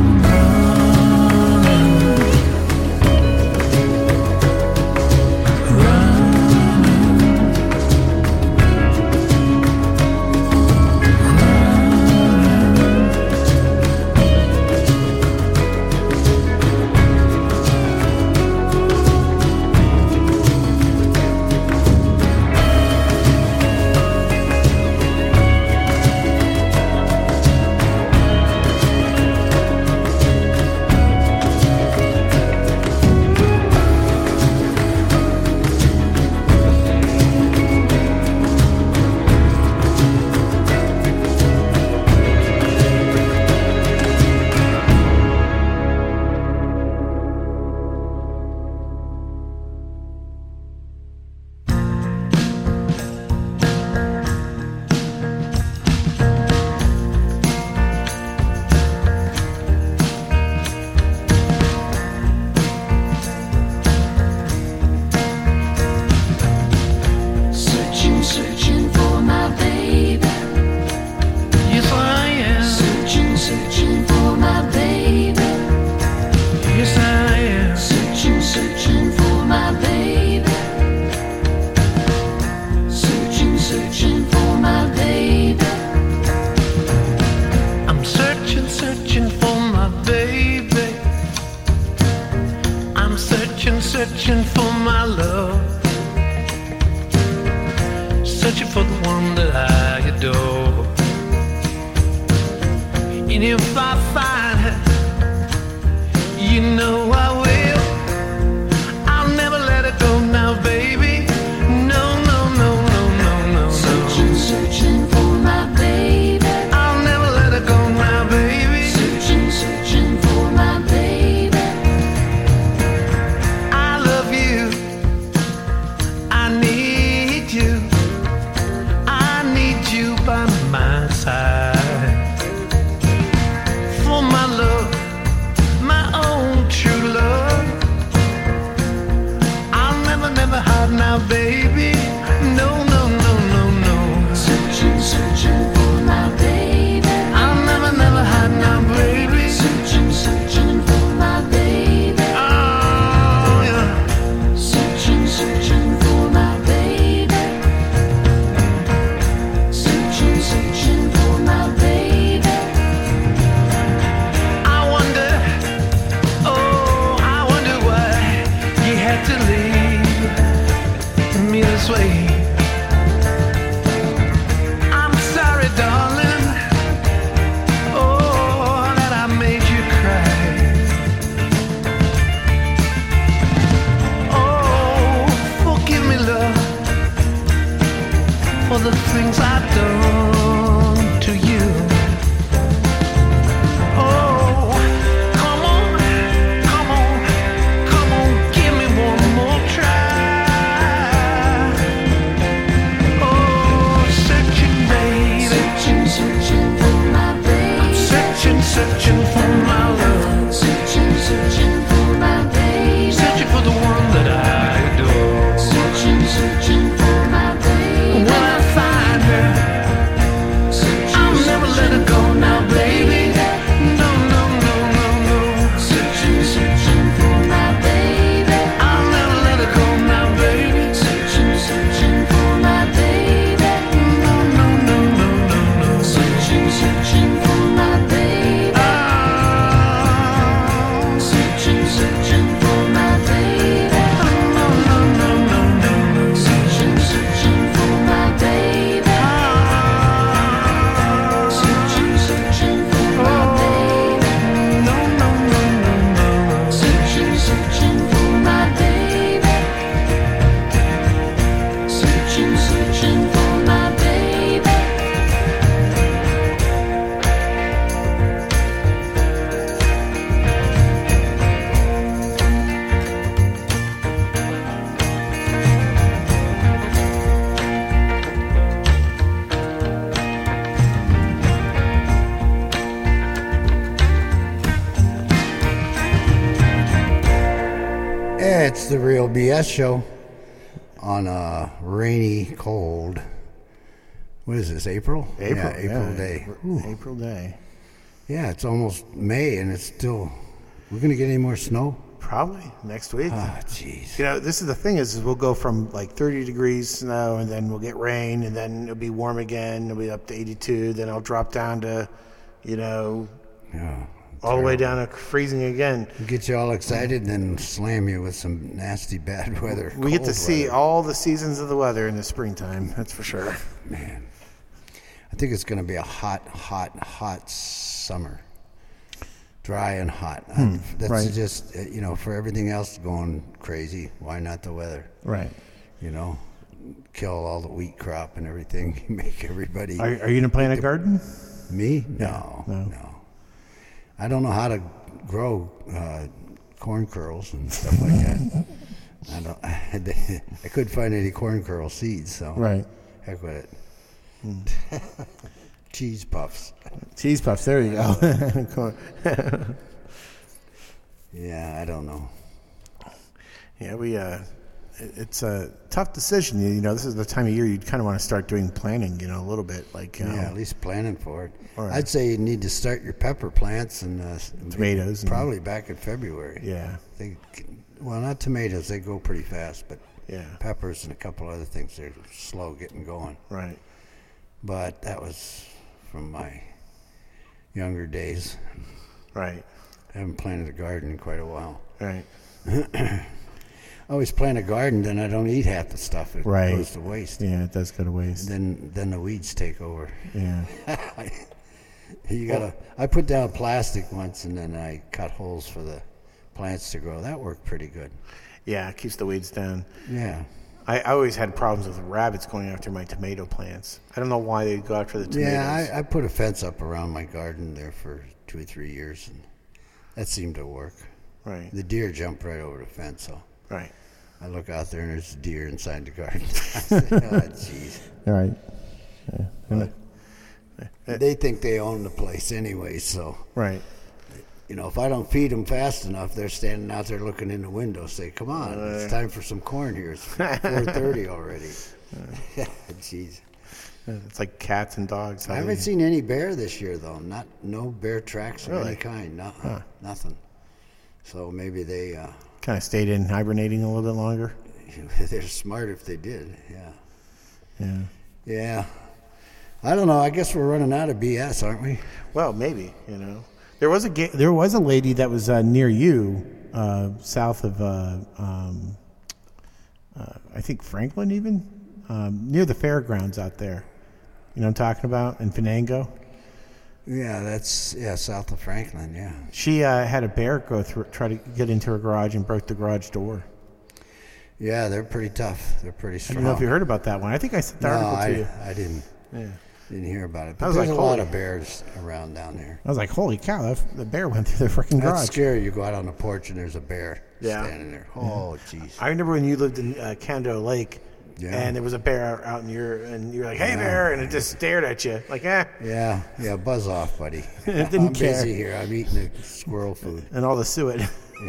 searching for my love, searching for the one that I adore. And if I find her, you know I will. I'll never let her go now, baby. No, no, no, no, no, no, no. Searching, searching for my baby. I'll never let her go now, baby. Searching, searching for my baby. I love you. I need you. I need you by my side. For my love, my own true love. I'll never, never hide now, baby. No, no, no, no, no. Searching, searching for my baby. I'll never, never hide now, baby. Searching, searching for my baby. Oh, yeah. Searching, searching for my baby. Searching, searching for my baby. I wonder, oh, I wonder why you had to leave me this way. I'm sorry, darling, oh, that I made you cry. Oh, forgive me, love, for the things I've done to you. Oh, come on, come on, come on, give me one more try. Oh, searching, baby, Searching, searching for my baby. searching, searching for my love, Searching, searching for my baby. searching for the one that I adore. Searching, searching for my baby. When I find her, I'll never let her go now, baby. No, no, no, no, no. Searching, searching for my baby. I'll never let her go now, baby. Searching, searching for my baby. No, no, no, no, no, no. Searching, searching for my baby. Ah, Searching, searching for my baby. no, no, no, no, no, no. Searching, searching for my baby. Ah, Searching, searching for my baby. no, no, no, no, no. Searching, searching for my baby. Searching, searching for my baby. It's the Real BS Show on a rainy, cold What is this, April? April, Yeah, April day. April day. Yeah, it's almost May, and it's still... We're going to get any more snow? Probably next week. Ah, jeez. You know, this is the thing is we'll go from like 30 degrees snow, and then we'll get rain, and then it'll be warm again. It'll be up to 82. Then I'll drop down to, you know, Yeah. all the way down to freezing again. Get you all excited and then slam you with some nasty bad weather. We get to cold see weather. all the seasons of the weather in the springtime. That's for sure. Man, I think it's going to be a hot, hot, hot summer. Dry and hot. That's right. just, you know, for everything else going crazy, why not the weather? Right. You know, kill all the wheat crop and everything. Make everybody... Are you going to plant a garden? Me? No. I don't know how to grow corn kernels and stuff like that. I couldn't find any corn kernel seeds, so Right. heck with it. Cheese puffs. Cheese puffs. There you go. Yeah, I don't know. Yeah, it's a tough decision. You know, this is the time of year you'd kind of want to start doing planning, you know, a little bit. Like, Yeah, at least planning for it. Right. I'd say you need to start your pepper plants and Tomatoes and- probably back in February. yeah, Well, not tomatoes; they go pretty fast, but yeah, peppers and a couple other things they're slow getting going. right. But that was from my younger days. Right, I haven't planted a garden in quite a while. right. I always plant a garden, then I don't eat half the stuff. It Right. goes to waste. Yeah, it does go to waste. Then the weeds take over. Yeah, I put down plastic once, and then I cut holes for the plants to grow. That worked pretty good. yeah, it keeps the weeds down. Yeah. I always had problems with rabbits going after my tomato plants. I don't know why they go after the tomatoes. Yeah, I put a fence up around my garden there for 2 or 3 years, and that seemed to work. Right, The deer jumped right over the fence, so right, I look out there and there's a deer inside the garden. I said, oh, jeez. right. They think they own the place anyway, so, Right. you know, if I don't feed them fast enough, they're standing out there looking in the window, say, come on, it's time for some corn here. It's 4:30 already. Jeez. It's like cats and dogs. I haven't seen any bear this year, though. No bear tracks of Really? any kind. Nothing. So maybe they, kind of stayed in hibernating a little bit longer. they're smart if they did. Yeah. Yeah. Yeah. I don't know. I guess we're running out of BS, aren't we? Well, maybe, you know. There was a lady that was near you, south of I think Franklin, even near the fairgrounds out there. You know what I'm talking about, in Venango. Yeah, that's south of Franklin. Yeah. She had a bear try to get into her garage and broke the garage door. Yeah, they're pretty tough. They're pretty I strong. don't know if you heard about that one. I think I sent the No, article to you. I didn't. Yeah. Didn't hear about it. I But was there's like, a lot holy- of bears around down there. I was like, holy cow, the bear went through their freaking That's garage. scary. You go out on the porch and there's a bear Yeah. standing there. Oh, jeez. I remember when you lived in Cando Lake, Yeah. and there was a bear out and you're like, hey, bear, and it just stared at you like, Yeah, buzz off, buddy. It didn't I'm care. busy here. I'm eating the squirrel food. and all the suet.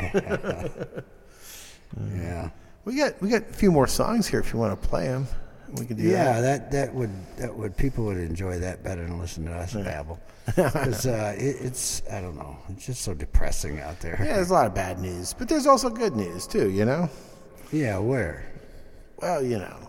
Yeah. We got a few more songs here if you want to play them. We can do Yeah, that. that would people would enjoy that better than listening to us babble. Because it's I don't know, it's just so depressing out there. Yeah, there's a lot of bad news, but there's also good news too. You know. Yeah, where? Well, you know.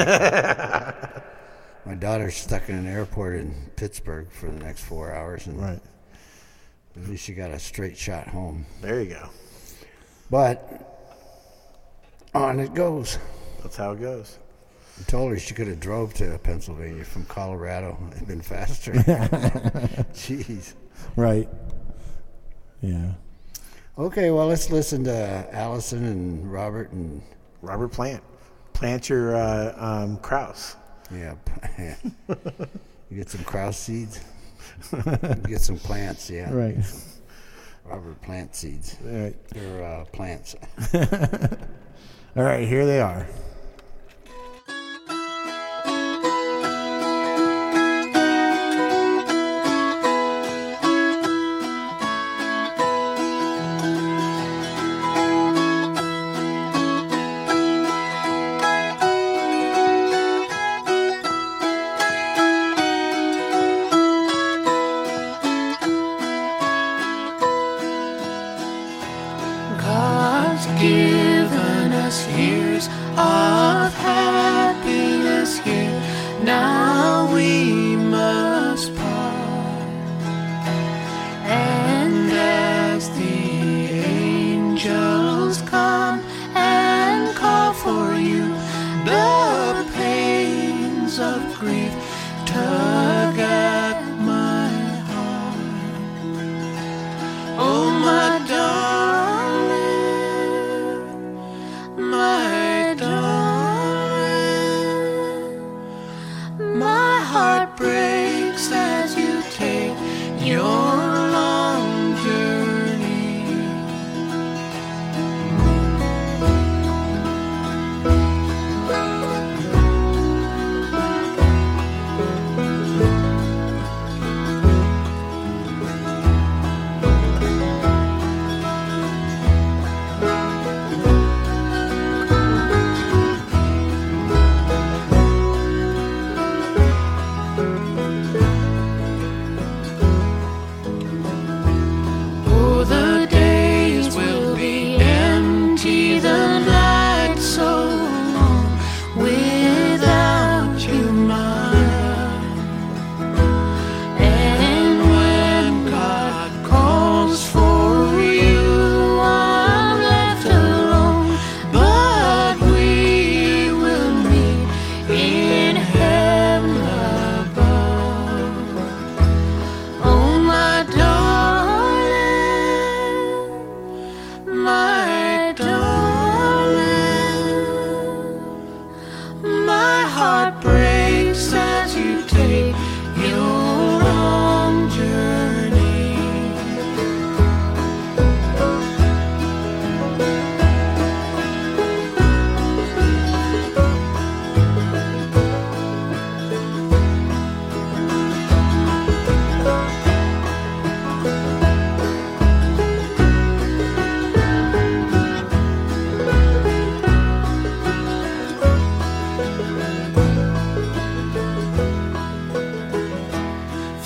My daughter's stuck in an airport in Pittsburgh for the next 4 hours, and Right. at least she got a straight shot home. There you go. But on it goes. That's how it goes. I told her she could have drove to Pennsylvania from Colorado. It'd been faster. Jeez. Right. Yeah. Okay, well, let's listen to Allison and Robert and Robert Plant. Plant your Kraus. yeah. You get some Kraus seeds. You get some plants. Yeah. Right. Robert Plant seeds. All right. They're plants. All right. Here they are.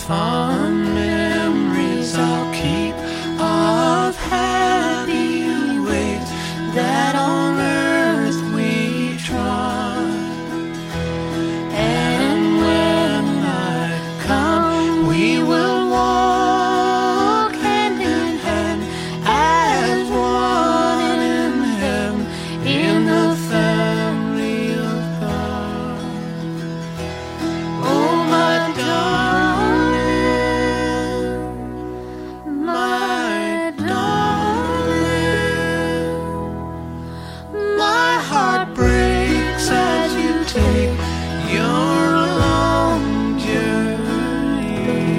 Fond memories I'll keep of happy ways that on earth we trod. And when I come, we will walk hand in hand as one in heaven in the family of God. Oh, my darling, my darling, my heart breaks as you take your long journey.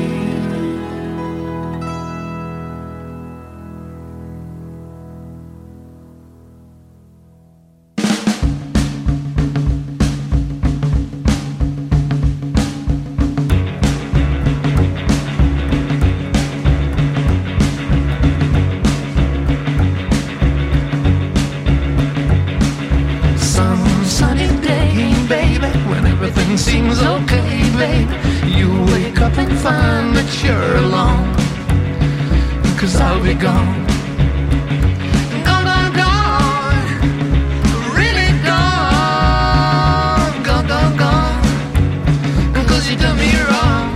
Some sunny day, baby, when everything seems okay, baby, you wake up and find that you're alone, 'cause I'll be gone. Gone, gone, gone, really gone, gone, gone, gone, 'cause you done me wrong.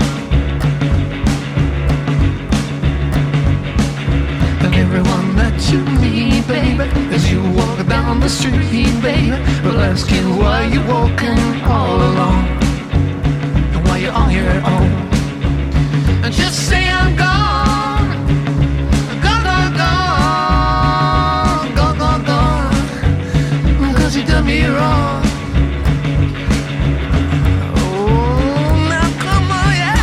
And everyone that you meet, baby, as you walk down the street, baby, will ask you why you're walking all alone and why you're on your own. And just say I'm gone, gone, gone, gone, gone, gone, gone, 'cause you done me wrong. Oh, now come on, yeah.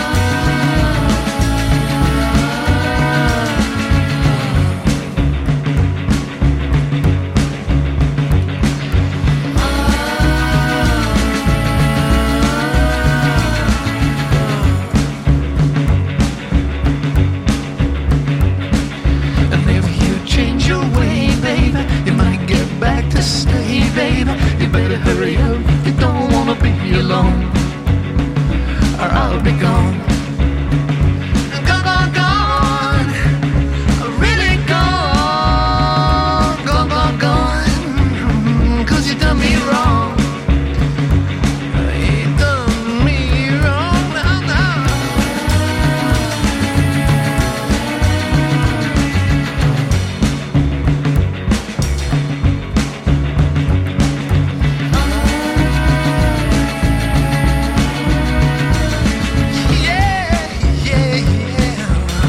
And if you change your way, baby, you might get back to stay, baby. You better hurry up, you don't wanna be alone, or I'll be gone. Gone, gone, gone, really gone, gone, gone, gone, 'cause you done me wrong. You done me wrong, now, now. Yeah, yeah, yeah.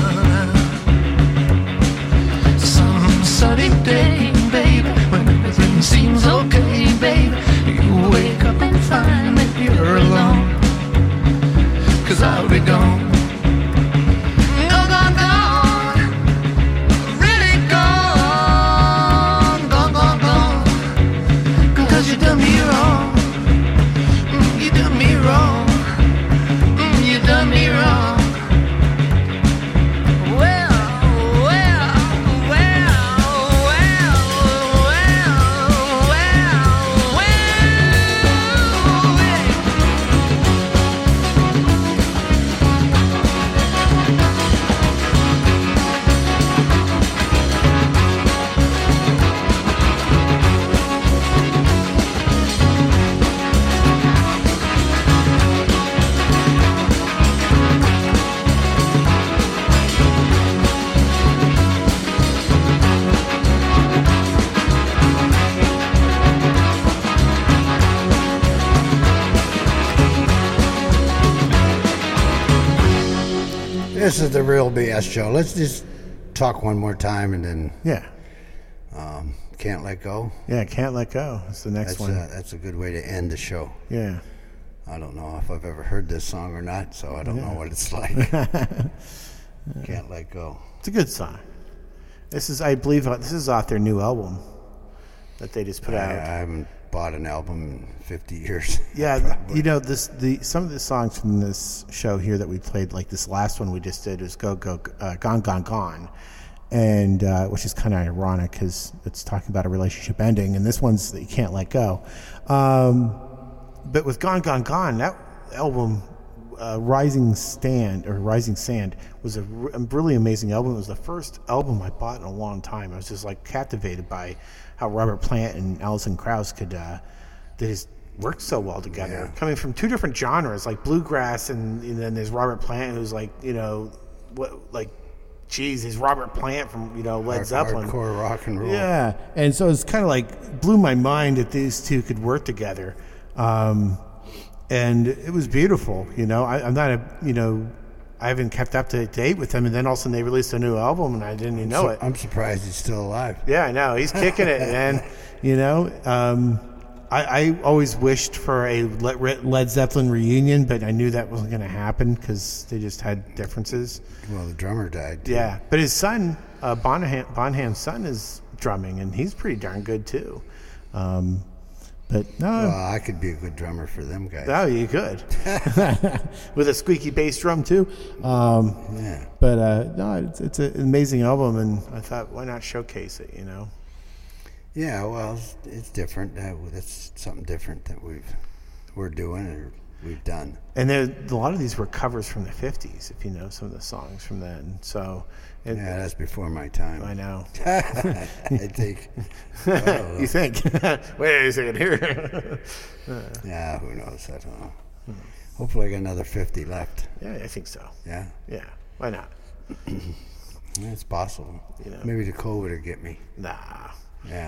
Some sunny day, baby, when everything seems okay, baby, you wake up and find that you're alone, 'cause I'll be gone. Gone, gone, gone, really gone, gone, gone, gone, 'cause you done me wrong. You done me wrong. You done me wrong. Well, well, well, well, well, well, well, yeah. This is the Real BS Show. Let's just talk one more time and then Yeah. Can't Let Go. Yeah, Can't Let Go. That's the next one. That's a good way to end the show. Yeah. I don't know if I've ever heard this song or not, so I don't know what it's like. Can't Let Go. It's a good song. This is, I believe, this is off their new album that they just put I out. haven't bought an album in 50 years. Yeah, probably. you know, some of the songs from this show here that we played, like this last one we just did, was Gone, Gone, Gone, and which is kind of ironic because it's talking about a relationship ending, and this one's that you can't let go. But with Gone, Gone, Gone, that album Rising Sand was a really amazing album. It was the first album I bought in a long time. I was just like captivated by how Robert Plant and Alison Krauss could they just worked so well together, coming from two different genres like bluegrass, and then there's Robert Plant, who's like, he's Robert Plant from Led Zeppelin, hardcore rock and roll. Yeah, and so it's kind of like blew my mind that these two could work together. And it was beautiful, I'm not I haven't kept up to date with them, and then all of a sudden they released a new album, and I didn't even know it. I'm surprised he's still alive. Yeah, I know. He's kicking it, man. I always wished for a Led Zeppelin reunion, but I knew that wasn't going to happen because they just had differences. Well, the drummer died, too. Yeah, but his son, Bonham's son, is drumming, and he's pretty darn good, too. But no, well, I could be a good drummer for them guys. Oh, you could, with a squeaky bass drum too. Yeah. But no, it's an amazing album, and I thought, why not showcase it? Yeah, well, it's different. That's something different that we're doing or we've done. And a lot of these were covers from the 50s, if you know some of the songs from then. So yeah, that's before my time. I know. I think. You think? Wait a second here. Yeah, who knows? I don't know. Hopefully I got another 50 left. Yeah, I think so. Yeah? Yeah, why not? Yeah, it's possible. Maybe the COVID will get me. Nah. Yeah.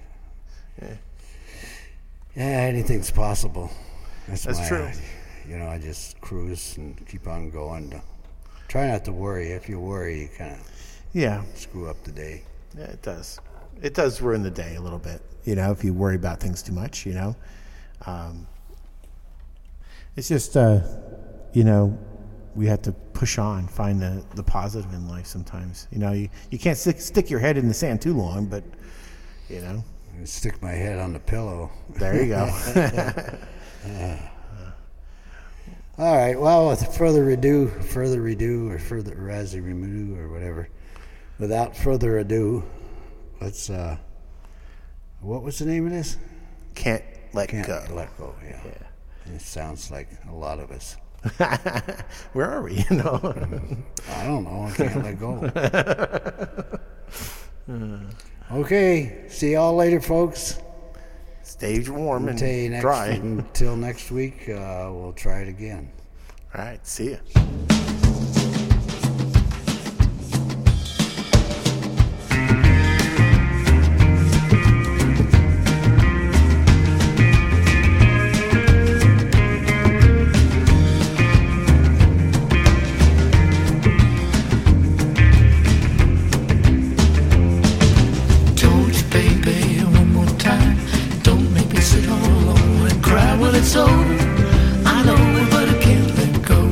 Yeah, anything's possible. That's true. I just cruise and keep on going. Try not to worry. If you worry, you kind of screw up the day. Yeah, it does. It does ruin the day a little bit, if you worry about things too much, It's just, we have to push on, find the positive in life sometimes. You can't stick your head in the sand too long, but, I stick my head on the pillow. There you go. All right. Well, with further ado, or whatever. Without further ado, let's. What was the name of this? Can't Let Can't Go. Let Go. Yeah. It sounds like a lot of us. Where are we? I don't know. I can't let go. Okay. See y'all later, folks. Stay warm and dry. Until next week, we'll try it again. All right. See ya. It's over, I know, but I can't let go.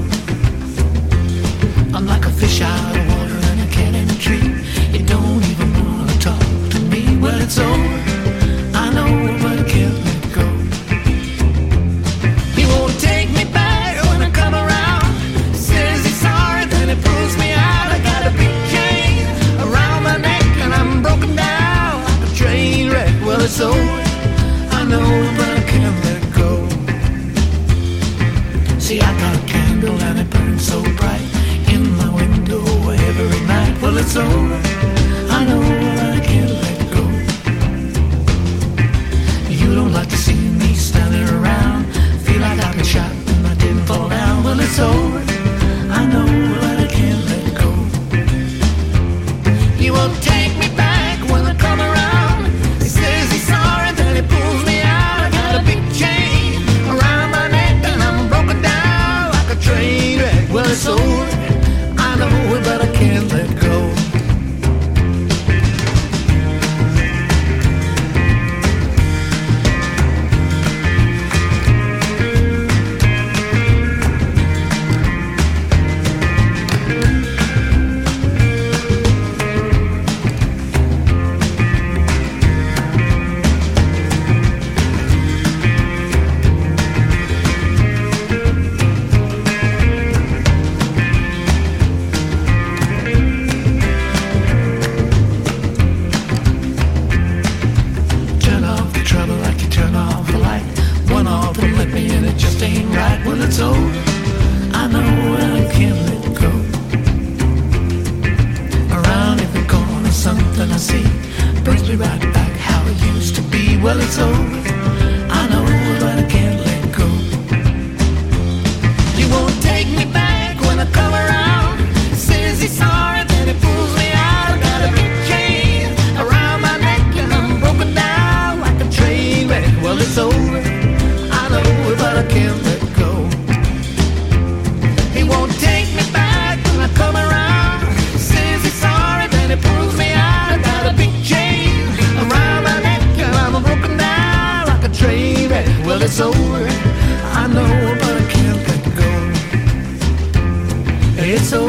I'm like a fish out of water and a cat in a tree. You don't even want to talk to me. Well, it's over, I know, but I can't let go. He won't take me back when I come around. Says he's sorry, then he pulls me out. I got a big chain around my neck and I'm broken down like a train wreck. Well, it's over, I know, but I can't let go. See, I got a candle and it burns so bright in my window every night. Well, it's over, I know, I can't let go. You don't like to see me standing around, feel like I've been shot and I didn't fall down. Well, it's over, I know, I can't let go. You won't take me back when I come around. He says he's sorry, then he pulls me out. I got a big chain around my neck and I'm broken down like a train wreck. Well, it's over, I know it, but I can't let go. It's a